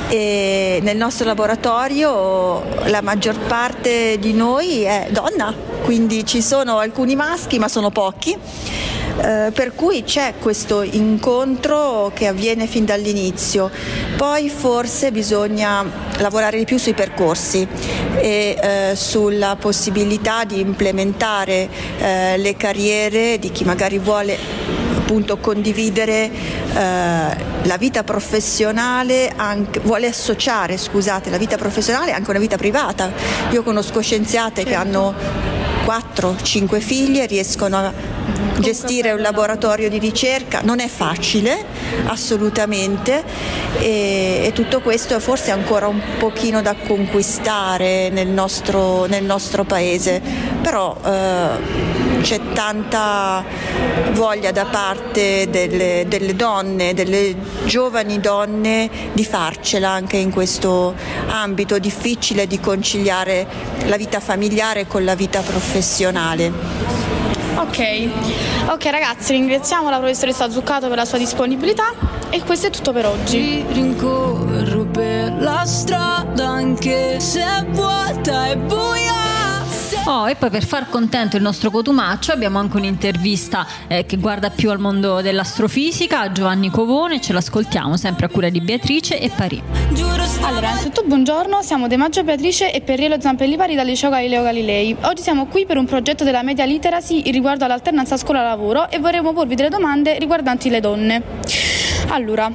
e nel nostro laboratorio la maggior parte di noi è donna, quindi ci sono alcuni maschi ma sono pochi. Eh, per cui c'è questo incontro che avviene fin dall'inizio. Poi forse bisogna lavorare di più sui percorsi e eh, sulla possibilità di implementare eh, le carriere di chi magari vuole appunto condividere eh, la vita professionale, anche, vuole associare scusate, la vita professionale anche a una vita privata. Io conosco scienziate certo. che hanno quattro cinque figli e riescono a gestire un laboratorio di ricerca. Non è facile, assolutamente, e, e tutto questo è forse ancora un pochino da conquistare nel nostro, nel nostro paese, però eh, c'è tanta voglia da parte delle, delle donne, delle giovani donne, di farcela anche in questo ambito difficile di conciliare la vita familiare con la vita professionale. Ok, ok ragazzi, ringraziamo la professoressa Zuccato per la sua disponibilità e questo è tutto per oggi. Rincorro per la strada anche se è vuota e buia. Oh, e poi per far contento il nostro Cotumaccio abbiamo anche un'intervista eh, che guarda più al mondo dell'astrofisica a Giovanni Covone. Ce l'ascoltiamo sempre a cura di Beatrice e Pari. Allora, innanzitutto buongiorno, siamo De Maggio Beatrice e Perriello Zampelli Pari dal liceo Galileo Galilei. Oggi siamo qui per un progetto della Media Literacy riguardo all'alternanza scuola-lavoro e vorremmo porvi delle domande riguardanti le donne. Allora,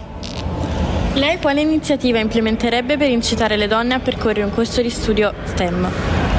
lei quale iniziativa implementerebbe per incitare le donne a percorrere un corso di studio STEM?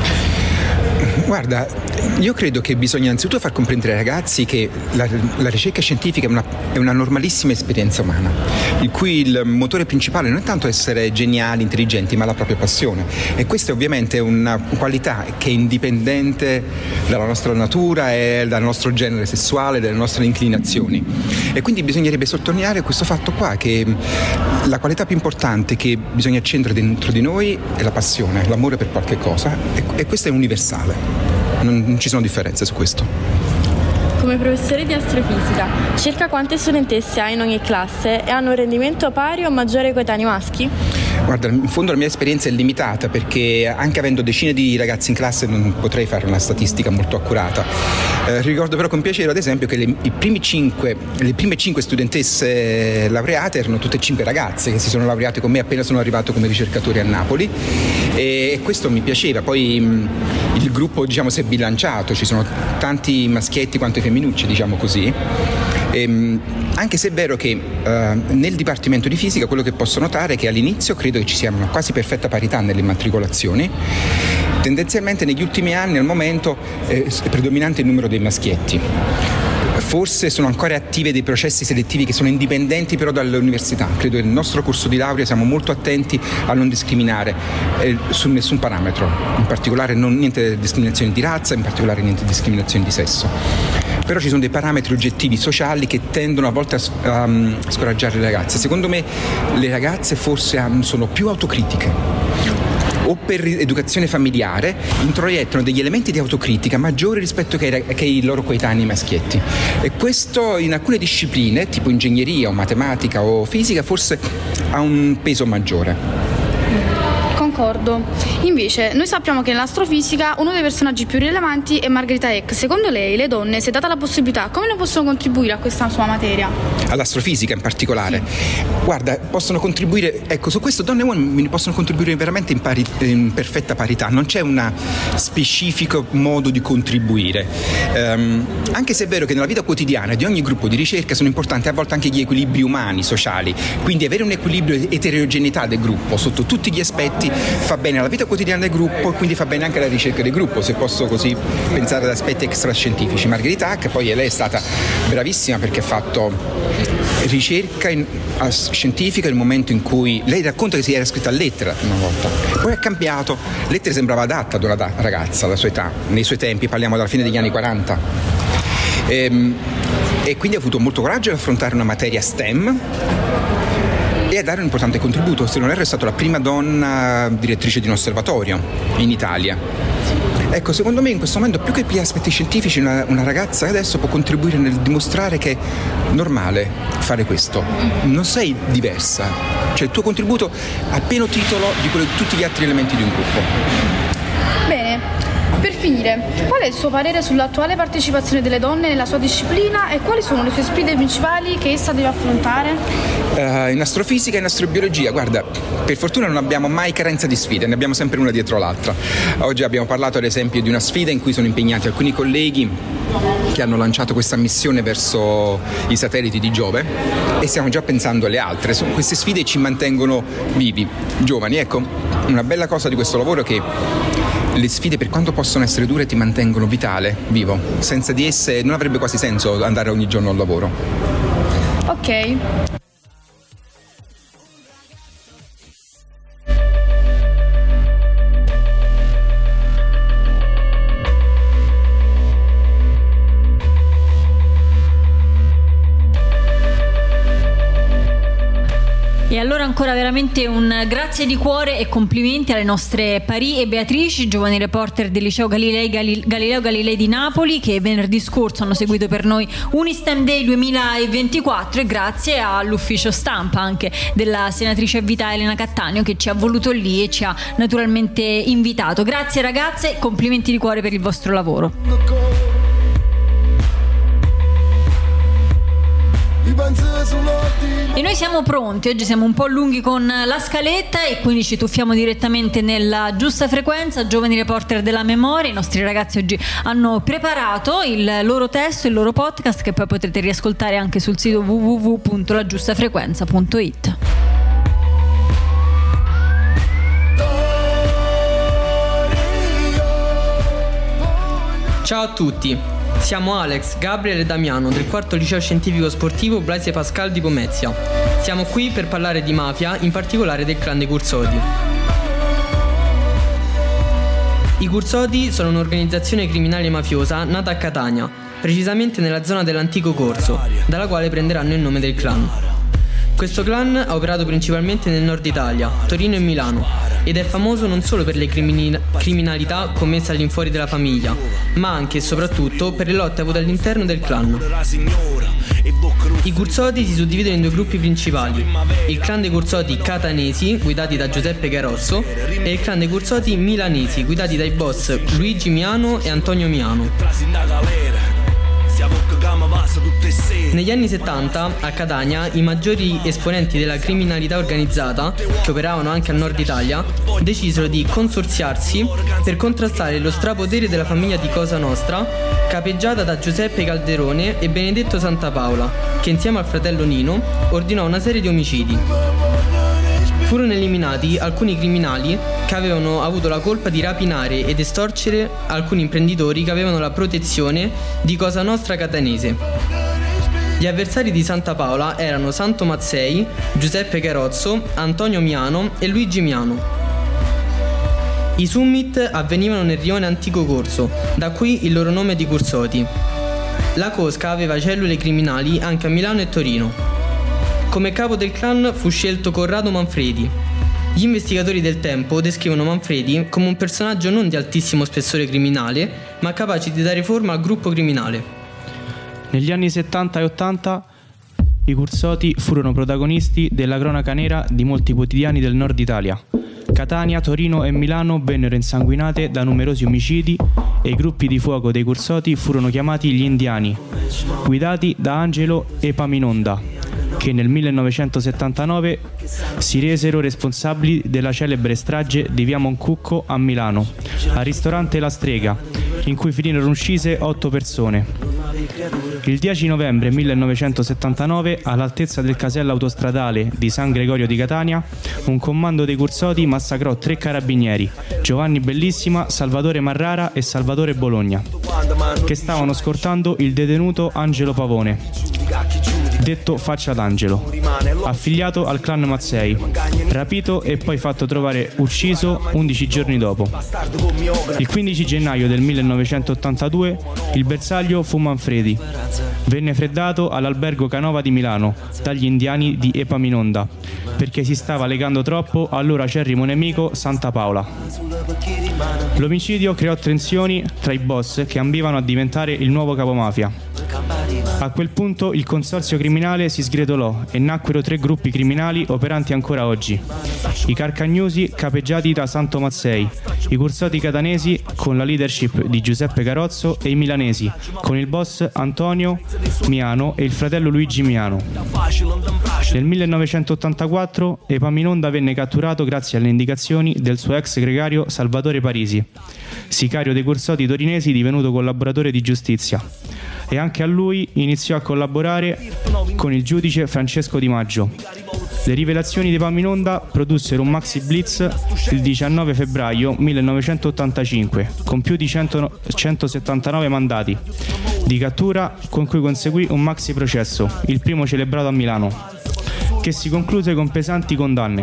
Guarda, io credo che bisogna innanzitutto far comprendere ai ragazzi che la, la ricerca scientifica è una, è una normalissima esperienza umana, il cui il motore principale non è tanto essere geniali, intelligenti, ma la propria passione. E questa è ovviamente una qualità che è indipendente dalla nostra natura e dal nostro genere sessuale, dalle nostre inclinazioni. E quindi bisognerebbe sottolineare questo fatto qua, che la qualità più importante che bisogna accendere dentro di noi è la passione, l'amore per qualche cosa, e, e questo è universale. Non, non ci sono differenze su questo. Come professore di astrofisica, circa quante studentesse ha in ogni classe e hanno un rendimento pari o maggiore ai coetanei maschi? Guarda, in fondo la mia esperienza è limitata, perché anche avendo decine di ragazzi in classe non potrei fare una statistica molto accurata. Eh, ricordo però con piacere ad esempio che le, i primi cinque, le prime cinque studentesse laureate erano tutte e cinque ragazze che si sono laureate con me appena sono arrivato come ricercatore a Napoli, e, e questo mi piaceva. Poi mh, il gruppo diciamo si è bilanciato, ci sono tanti maschietti quanto i femminucci, diciamo così. E, anche se è vero che uh, nel Dipartimento di Fisica quello che posso notare è che all'inizio credo che ci sia una quasi perfetta parità nelle immatricolazioni. Tendenzialmente negli ultimi anni al momento eh, è predominante il numero dei maschietti. Forse sono ancora attive dei processi selettivi che sono indipendenti però dalle università. Credo che nel nostro corso di laurea siamo molto attenti a non discriminare eh, su nessun parametro, in particolare non niente discriminazione di razza, in particolare niente discriminazione di sesso. Però ci sono dei parametri oggettivi sociali che tendono a volte a, a scoraggiare le ragazze. Secondo me le ragazze forse sono più autocritiche o per educazione familiare introiettano degli elementi di autocritica maggiori rispetto che ai, che ai loro coetanei maschietti, e questo in alcune discipline tipo ingegneria o matematica o fisica forse ha un peso maggiore. Concordo. Invece, noi sappiamo che nell'astrofisica uno dei personaggi più rilevanti è Margherita Heck. Secondo lei, le donne, se data la possibilità, come ne possono contribuire a questa sua materia? All'astrofisica in particolare? Sì. Guarda, possono contribuire, ecco, su questo donne e uomini possono contribuire veramente in, pari, in perfetta parità, non c'è un specifico modo di contribuire. Um, anche se è vero che nella vita quotidiana di ogni gruppo di ricerca sono importanti a volte anche gli equilibri umani, sociali, quindi avere un equilibrio e eterogeneità del gruppo sotto tutti gli aspetti fa bene alla vita quotidiana del gruppo e quindi fa bene anche alla ricerca del gruppo, se posso così pensare ad aspetti extrascientifici. Margherita Hack poi lei è stata bravissima perché ha fatto ricerca in, a, scientifica nel momento in cui lei racconta che si era iscritta a Lettera una volta, poi ha cambiato. Lettera sembrava adatta ad una da, ragazza alla sua età, nei suoi tempi, parliamo dalla fine degli anni quaranta, e, e quindi ha avuto molto coraggio ad affrontare una materia STEM e a dare un importante contributo. Se non erro è stata la prima donna direttrice di un osservatorio in Italia. Ecco, secondo me in questo momento più che per gli aspetti scientifici una, una ragazza adesso può contribuire nel dimostrare che è normale fare questo, non sei diversa, cioè il tuo contributo ha pieno titolo di quello di tutti gli altri elementi di un gruppo. Bene. Per finire, qual è il suo parere sull'attuale partecipazione delle donne nella sua disciplina e quali sono le sue sfide principali che essa deve affrontare? Uh, in astrofisica e in astrobiologia, guarda, per fortuna non abbiamo mai carenza di sfide, ne abbiamo sempre una dietro l'altra. Oggi abbiamo parlato ad esempio di una sfida in cui sono impegnati alcuni colleghi che hanno lanciato questa missione verso i satelliti di Giove e stiamo già pensando alle altre. Queste sfide ci mantengono vivi, giovani. Ecco, una bella cosa di questo lavoro è che le sfide, per quanto possono essere dure, ti mantengono vitale, vivo. Senza di esse non avrebbe quasi senso andare ogni giorno al lavoro. Ok. E allora ancora veramente un grazie di cuore e complimenti alle nostre Pari e Beatrici, giovani reporter del liceo Galilei, Gali, Galileo Galilei di Napoli, che venerdì scorso hanno seguito per noi Unistem Day duemilaventiquattro, e grazie all'ufficio stampa anche della senatrice a vita Elena Cattaneo che ci ha voluto lì e ci ha naturalmente invitato. Grazie ragazze, complimenti di cuore per il vostro lavoro. E noi siamo pronti, oggi siamo un po' lunghi con la scaletta e quindi ci tuffiamo direttamente nella giusta frequenza. Giovani reporter della memoria, i nostri ragazzi oggi hanno preparato il loro testo, il loro podcast, che poi potrete riascoltare anche sul sito w w w punto la giusta frequenza punto i t. Ciao a tutti, siamo Alex, Gabriele e Damiano del quarto liceo scientifico sportivo Blaise Pascal di Pomezia. Siamo qui per parlare di mafia, in particolare del clan dei Curzoti. I Curzoti sono un'organizzazione criminale mafiosa nata a Catania, precisamente nella zona dell'antico Corso, dalla quale prenderanno il nome del clan. Questo clan ha operato principalmente nel nord Italia, Torino e Milano, ed è famoso non solo per le crimini- criminalità commesse all'infuori della famiglia, ma anche e soprattutto per le lotte avute all'interno del clan. I Curzoti si suddividono in due gruppi principali: il clan dei Curzoti catanesi, guidati da Giuseppe Carozzo, e il clan dei Curzoti milanesi, guidati dai boss Luigi Miano e Antonio Miano. Negli anni settanta a Catania i maggiori esponenti della criminalità organizzata, che operavano anche al nord Italia, decisero di consorziarsi per contrastare lo strapotere della famiglia di Cosa Nostra, capeggiata da Giuseppe Calderone e Benedetto Santapaola, che insieme al fratello Nino ordinò una serie di omicidi. Furono eliminati alcuni criminali che avevano avuto la colpa di rapinare ed estorcere alcuni imprenditori che avevano la protezione di Cosa Nostra catanese. Gli avversari di Santa Paola erano Santo Mazzei, Giuseppe Carozzo, Antonio Miano e Luigi Miano. I summit avvenivano nel rione Antico Corso, da qui il loro nome di Curzoti. La cosca aveva cellule criminali anche a Milano e Torino. Come capo del clan fu scelto Corrado Manfredi. Gli investigatori del tempo descrivono Manfredi come un personaggio non di altissimo spessore criminale, ma capace di dare forma al gruppo criminale. Negli anni settanta e ottanta i Curzoti furono protagonisti della cronaca nera di molti quotidiani del nord Italia. Catania, Torino e Milano vennero insanguinate da numerosi omicidi e i gruppi di fuoco dei Curzoti furono chiamati gli Indiani, guidati da Angelo Epaminonda, che nel millenovecentosettantanove si resero responsabili della celebre strage di via Moncucco a Milano, al ristorante La Strega, in cui finirono uccise otto persone. Il dieci novembre millenovecentosettantanove, all'altezza del casello autostradale di San Gregorio di Catania, un comando dei Curzoti massacrò tre carabinieri, Giovanni Bellissima, Salvatore Marrara e Salvatore Bologna, che stavano scortando il detenuto Angelo Pavone, detto Faccia d'Angelo, affiliato al clan Mazzei, rapito e poi fatto trovare ucciso undici giorni dopo. Il quindici gennaio del millenovecentottantadue il bersaglio fu Manfredi. Venne freddato all'albergo Canova di Milano dagli indiani di Epaminonda perché si stava legando troppo all'ora acerrimo nemico Santa Paola. L'omicidio creò tensioni tra i boss che ambivano a diventare il nuovo capomafia. A quel punto il consorzio criminale si sgretolò e nacquero tre gruppi criminali operanti ancora oggi: i Carcagnosi, capeggiati da Santo Mazzei, i Curzoti catanesi con la leadership di Giuseppe Carozzo e i milanesi con il boss Antonio Miano e il fratello Luigi Miano. Nel millenovecentottantaquattro Epaminonda venne catturato grazie alle indicazioni del suo ex gregario Salvatore Parisi, sicario dei Curzoti torinesi divenuto collaboratore di giustizia, e anche a lui iniziò a collaborare con il giudice Francesco Di Maggio. Le rivelazioni di Epaminonda produssero un maxi blitz il diciannove febbraio millenovecentottantacinque con più di cento, centosettantanove mandati di cattura, con cui conseguì un maxi processo, il primo celebrato a Milano, che si concluse con pesanti condanne.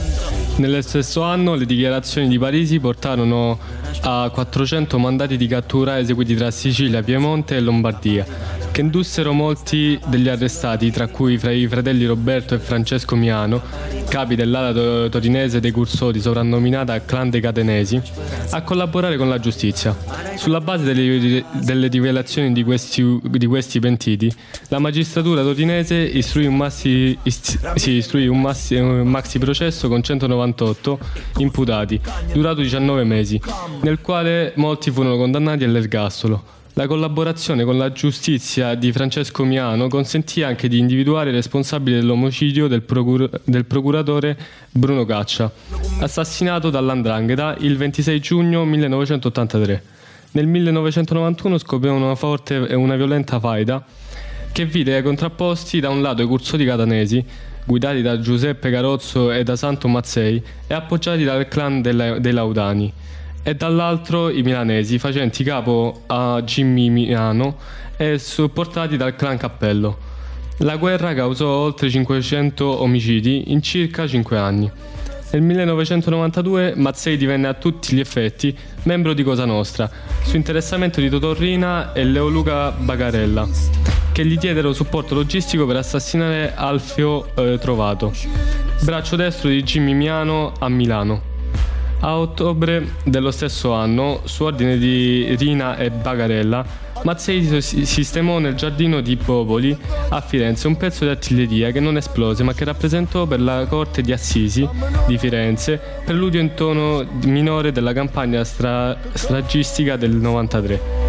Nello stesso anno le dichiarazioni di Parisi portarono a quattrocento mandati di cattura eseguiti tra Sicilia, Piemonte e Lombardia, che indussero molti degli arrestati, tra cui fra i fratelli Roberto e Francesco Miano, capi dell'ala torinese dei Curzoti soprannominata Clan dei Catanesi, a collaborare con la giustizia. Sulla base delle, delle rivelazioni di questi, di questi pentiti, la magistratura torinese istruì un, massi, ist, sì, istruì un, massi, un maxi processo con centonovantotto imputati, durato diciannove mesi, nel quale molti furono condannati all'ergastolo. La collaborazione con la giustizia di Francesco Miano consentì anche di individuare i responsabili dell'omicidio del, procur- del procuratore Bruno Caccia, assassinato dall'Andrangheta il ventisei giugno millenovecentottantatré. Nel millenovecentonovantuno scoppiò una forte e una violenta faida che vide contrapposti da un lato i Curzoti catanesi, guidati da Giuseppe Carozzo e da Santo Mazzei e appoggiati dal clan dei Laudani, e dall'altro i milanesi, facenti capo a Jimmy Miano e supportati dal clan Cappello. La guerra causò oltre cinquecento omicidi in circa cinque anni. Nel millenovecentonovantadue Mazzei divenne a tutti gli effetti membro di Cosa Nostra, su interessamento di Totò Riina e Leoluca Bagarella, che gli diedero supporto logistico per assassinare Alfio eh, Trovato, braccio destro di Jimmy Miano a Milano. A ottobre dello stesso anno, su ordine di Riina e Bagarella, Mazzei sistemò nel giardino di Popoli a Firenze un pezzo di artiglieria che non esplose ma che rappresentò per la corte di Assisi di Firenze preludio in tono minore della campagna stra- stragistica del novantatré.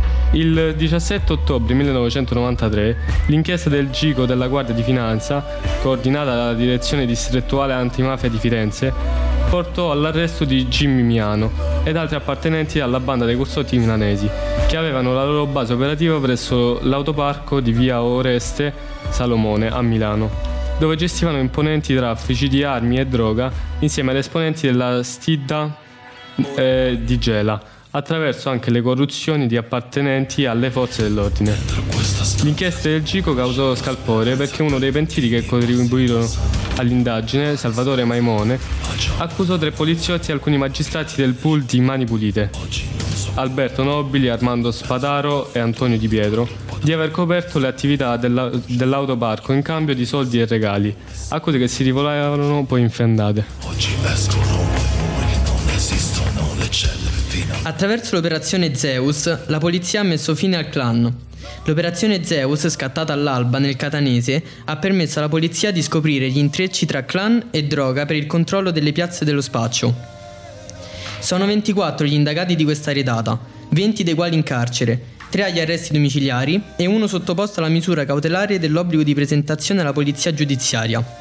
Il diciassette ottobre millenovecentonovantatré l'inchiesta del Gico della Guardia di Finanza, coordinata dalla Direzione Distrettuale Antimafia di Firenze, portò all'arresto di Jimmy Miano ed altri appartenenti alla banda dei Curzoti milanesi, che avevano la loro base operativa presso l'autoparco di via Oreste Salomone a Milano, dove gestivano imponenti traffici di armi e droga insieme ad esponenti della Stidda eh, di Gela, attraverso anche le corruzioni di appartenenti alle forze dell'ordine. L'inchiesta del Gico causò scalpore perché uno dei pentiti che contribuirono all'indagine, Salvatore Maimone, accusò tre poliziotti e alcuni magistrati del pool di Mani Pulite, Alberto Nobili, Armando Spadaro e Antonio Di Pietro, di aver coperto le attività della, dell'autoparco in cambio di soldi e regali, accuse che si rivelarono poi infondate. Attraverso l'operazione Zeus, la polizia ha messo fine al clan. L'operazione Zeus, scattata all'alba nel Catanese, ha permesso alla polizia di scoprire gli intrecci tra clan e droga per il controllo delle piazze dello spaccio. Sono ventiquattro gli indagati di questa redata, venti dei quali in carcere, tre agli arresti domiciliari e uno sottoposto alla misura cautelare dell'obbligo di presentazione alla polizia giudiziaria.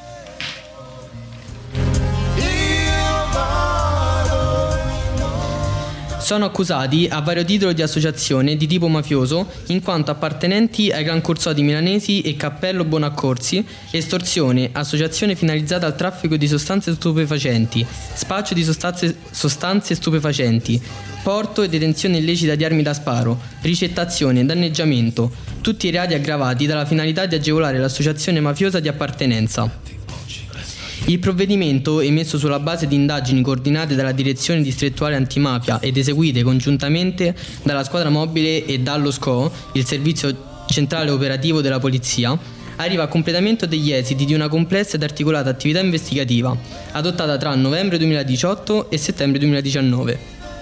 Sono accusati a vario titolo di associazione di tipo mafioso in quanto appartenenti ai clan Curzoti milanesi e Cappello Bonaccorsi, estorsione, associazione finalizzata al traffico di sostanze stupefacenti, spaccio di sostanze, sostanze stupefacenti, porto e detenzione illecita di armi da sparo, ricettazione, danneggiamento, tutti i reati aggravati dalla finalità di agevolare l'associazione mafiosa di appartenenza. Il provvedimento, emesso sulla base di indagini coordinate dalla Direzione Distrettuale Antimafia ed eseguite congiuntamente dalla Squadra Mobile e dallo S C O, il Servizio Centrale Operativo della Polizia, arriva a completamento degli esiti di una complessa ed articolata attività investigativa, adottata tra novembre duemiladiciotto e settembre duemiladiciannove.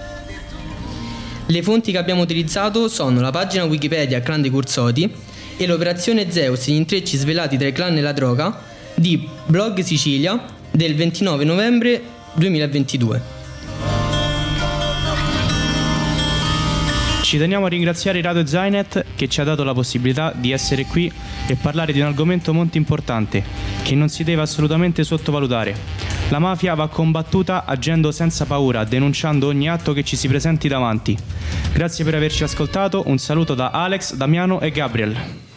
Le fonti che abbiamo utilizzato sono la pagina Wikipedia Clan dei Curzoti e l'operazione Zeus, gli intrecci svelati tra i clan e la droga, di Blog Sicilia del ventinove novembre duemilaventidue. Ci teniamo a ringraziare Radio Zainet che ci ha dato la possibilità di essere qui e parlare di un argomento molto importante che non si deve assolutamente sottovalutare. La mafia va combattuta agendo senza paura, denunciando ogni atto che ci si presenti davanti. Grazie per averci ascoltato, un saluto da Alex, Damiano e Gabriel.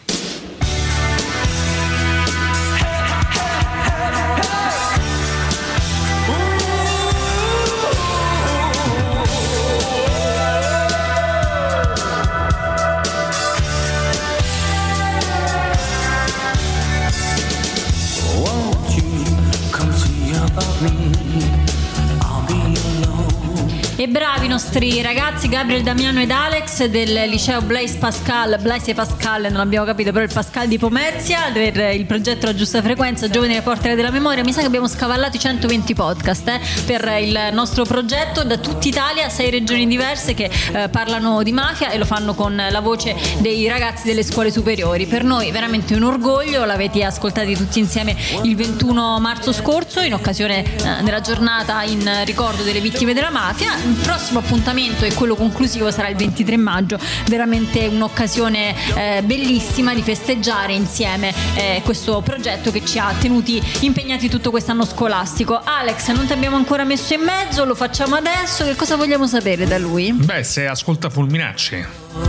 E bravi i nostri ragazzi Gabriel, Damiano ed Alex del liceo Blaise Pascal, Blaise Pascal, non abbiamo capito, però il Pascal di Pomezia, per il progetto La Giusta Frequenza, Giovani Reporter della Memoria. Mi sa che abbiamo scavallato i centoventi podcast eh, per il nostro progetto, da tutta Italia, sei regioni diverse che eh, parlano di mafia e lo fanno con la voce dei ragazzi delle scuole superiori. Per noi veramente un orgoglio, l'avete ascoltati tutti insieme il ventuno marzo scorso in occasione eh, della giornata in ricordo delle vittime della mafia. Il prossimo appuntamento e quello conclusivo sarà il ventitré maggio, veramente un'occasione eh, bellissima di festeggiare insieme eh, questo progetto che ci ha tenuti impegnati tutto quest'anno scolastico. Alex, non ti abbiamo ancora messo in mezzo, lo facciamo adesso. Che cosa vogliamo sapere da lui? Beh, se ascolta Fulminacci.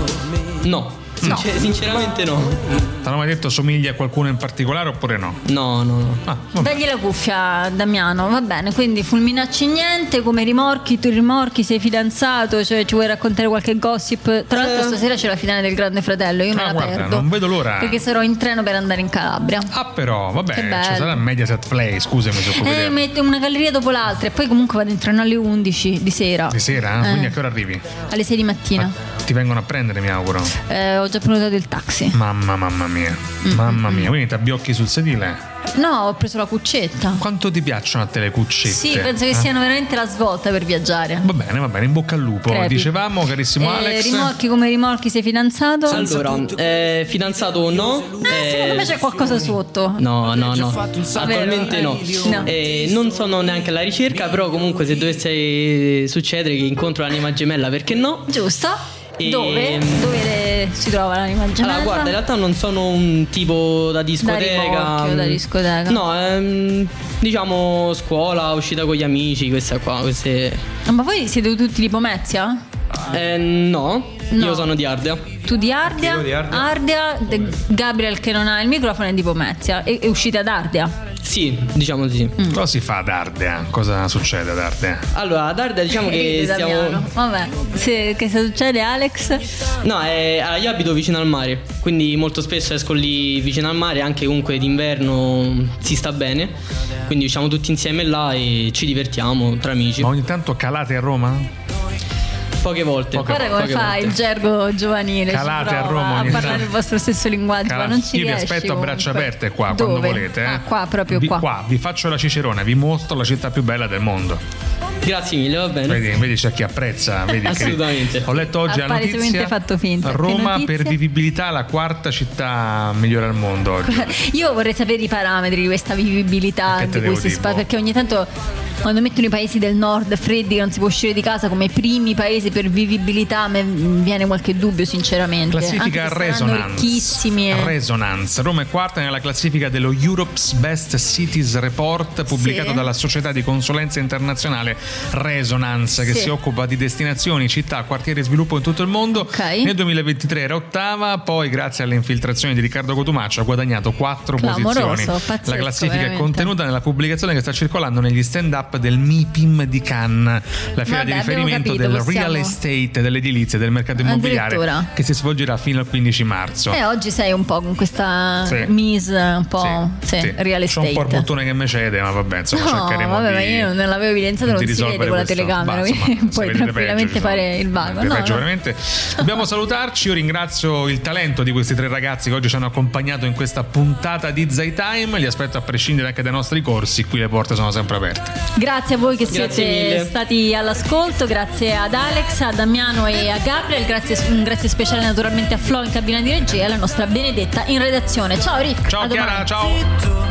No. Sincer- no. Sinceramente no. Ti hanno mai detto somiglia a qualcuno in particolare oppure no? No, no, no. Ah, dagli la cuffia, Damiano, va bene. Quindi Fulminacci niente, come rimorchi, tu rimorchi, sei fidanzato, cioè ci vuoi raccontare qualche gossip? Tra l'altro eh. stasera c'è la finale del Grande Fratello, io me ah, la guarda, perdo. Non vedo l'ora. Perché sarò in treno per andare in Calabria. Ah però, vabbè, ci sarà Mediaset Play, scusami se puoi vedere. Eh, metto una galleria dopo l'altra e poi comunque vado in treno alle undici di sera. Di sera? Eh. Quindi a che ora arrivi? Alle sei di mattina. Ma ti vengono a prendere, mi auguro. Eh, ho già prenotato il taxi. Mamma, mamma mia. Mm-hmm. Mamma mia, quindi ti abbiocchi sul sedile? No, ho preso la cuccetta. Quanto ti piacciono a te le cuccette? Sì, penso che eh? siano veramente la svolta per viaggiare. Va bene, va bene, in bocca al lupo. Crepi. Dicevamo, carissimo eh, Alex. Rimorchi come rimorchi, sei fidanzato? Allora, eh, fidanzato no. Eh, eh, secondo me c'è qualcosa sotto. No, no, no. Attualmente no. no. Eh, non sono neanche alla ricerca, però comunque se dovesse succedere che incontro l'anima gemella, perché no? Giusto. E... Dove? Dove si trova l'anima gemella? Allora, guarda, in realtà non sono un tipo da discoteca. Da, da discoteca. No, ehm, diciamo scuola, uscita con gli amici, queste qua, queste. Ma voi siete tutti di Pomezia? Eh, no, no. Io sono di Ardea. Tu di Ardea? Di Ardea. Ardea, Gabriel che non ha il microfono è di Pomezia. E, e uscite ad Ardea? Sì, diciamo di sì. Mm. Cosa si fa ad Ardea? Cosa succede ad Ardea? Allora, ad Ardea diciamo che stiamo. Vabbè, se, che succede, Alex? No, eh, io abito vicino al mare, quindi molto spesso esco lì vicino al mare, anche comunque d'inverno si sta bene. Quindi usciamo tutti insieme là e ci divertiamo tra amici. Ma ogni tanto calate a Roma? Poche volte. Guarda come poche fa volte. il gergo giovanile. Calate ci a prova Roma a ogni parlare tanto. il vostro stesso linguaggio, Calate. ma non ci Io vi riesci aspetto a braccia comunque. aperte qua Dove? quando volete. Eh. Ah, qua, proprio vi, qua. qua. Vi faccio la Cicerone, vi mostro la città più bella del mondo. Grazie mille, va bene. Vedi, vedi c'è chi apprezza. Vedi che- Assolutamente. Ho letto oggi la Palesemente notizia. fatto finta. Che Roma notizia? per vivibilità la quarta città migliore al mondo oggi. Io vorrei sapere i parametri di questa vivibilità Che te di cui devo si dire, spa- boh. perché ogni tanto quando mettono i paesi del nord freddi che non si può uscire di casa come primi paesi per vivibilità, a me viene qualche dubbio sinceramente. Classifica Anche se saranno Resonance. ricchissimi. e- Resonance. Roma è quarta nella classifica dello Europe's Best Cities Report pubblicato Sì. dalla società di consulenza internazionale Resonance, che Sì. si occupa di destinazioni, città, quartieri e sviluppo in tutto il mondo. Ok. Nel duemilaventitré era ottava, poi grazie alle infiltrazioni di Riccardo Cotumaccio ha guadagnato quattro Clamoroso, posizioni. pazzesco, La classifica veramente. è contenuta nella pubblicazione che sta circolando negli stand-up del MIPIM di Cannes, la fiera Vabbè, di abbiamo riferimento capito, del possiamo- real estate, dell'edilizia, del mercato immobiliare, Addirittura. che si svolgerà fino al quindici marzo. E oggi sei un po' con questa Sì. mise un po' sì, Sì. real C'ho estate. un po' il bottone che mi cede, ma vabbè, insomma, No, cercheremo vabbè, di, ma io non l'avevo evidenziato, di non si vede risolvere con la questo. telecamera, Bah, quindi insomma, se puoi vedete tranquillamente peggio, fare insomma. il vago. Vedete No, peggio, no. veramente. Dobbiamo salutarci. Io ringrazio il talento di questi tre ragazzi che oggi ci hanno accompagnato in questa puntata di Zai Time. Li aspetto a prescindere anche dai nostri corsi, qui le porte sono sempre aperte. Grazie a voi che Grazie siete mille. stati all'ascolto, grazie ad Alex, a Damiano e a Gabriel, grazie, un grazie speciale naturalmente a Flo in cabina di regia e alla nostra Benedetta in redazione. Ciao Rick, Ciao a Chiara, domani. ciao.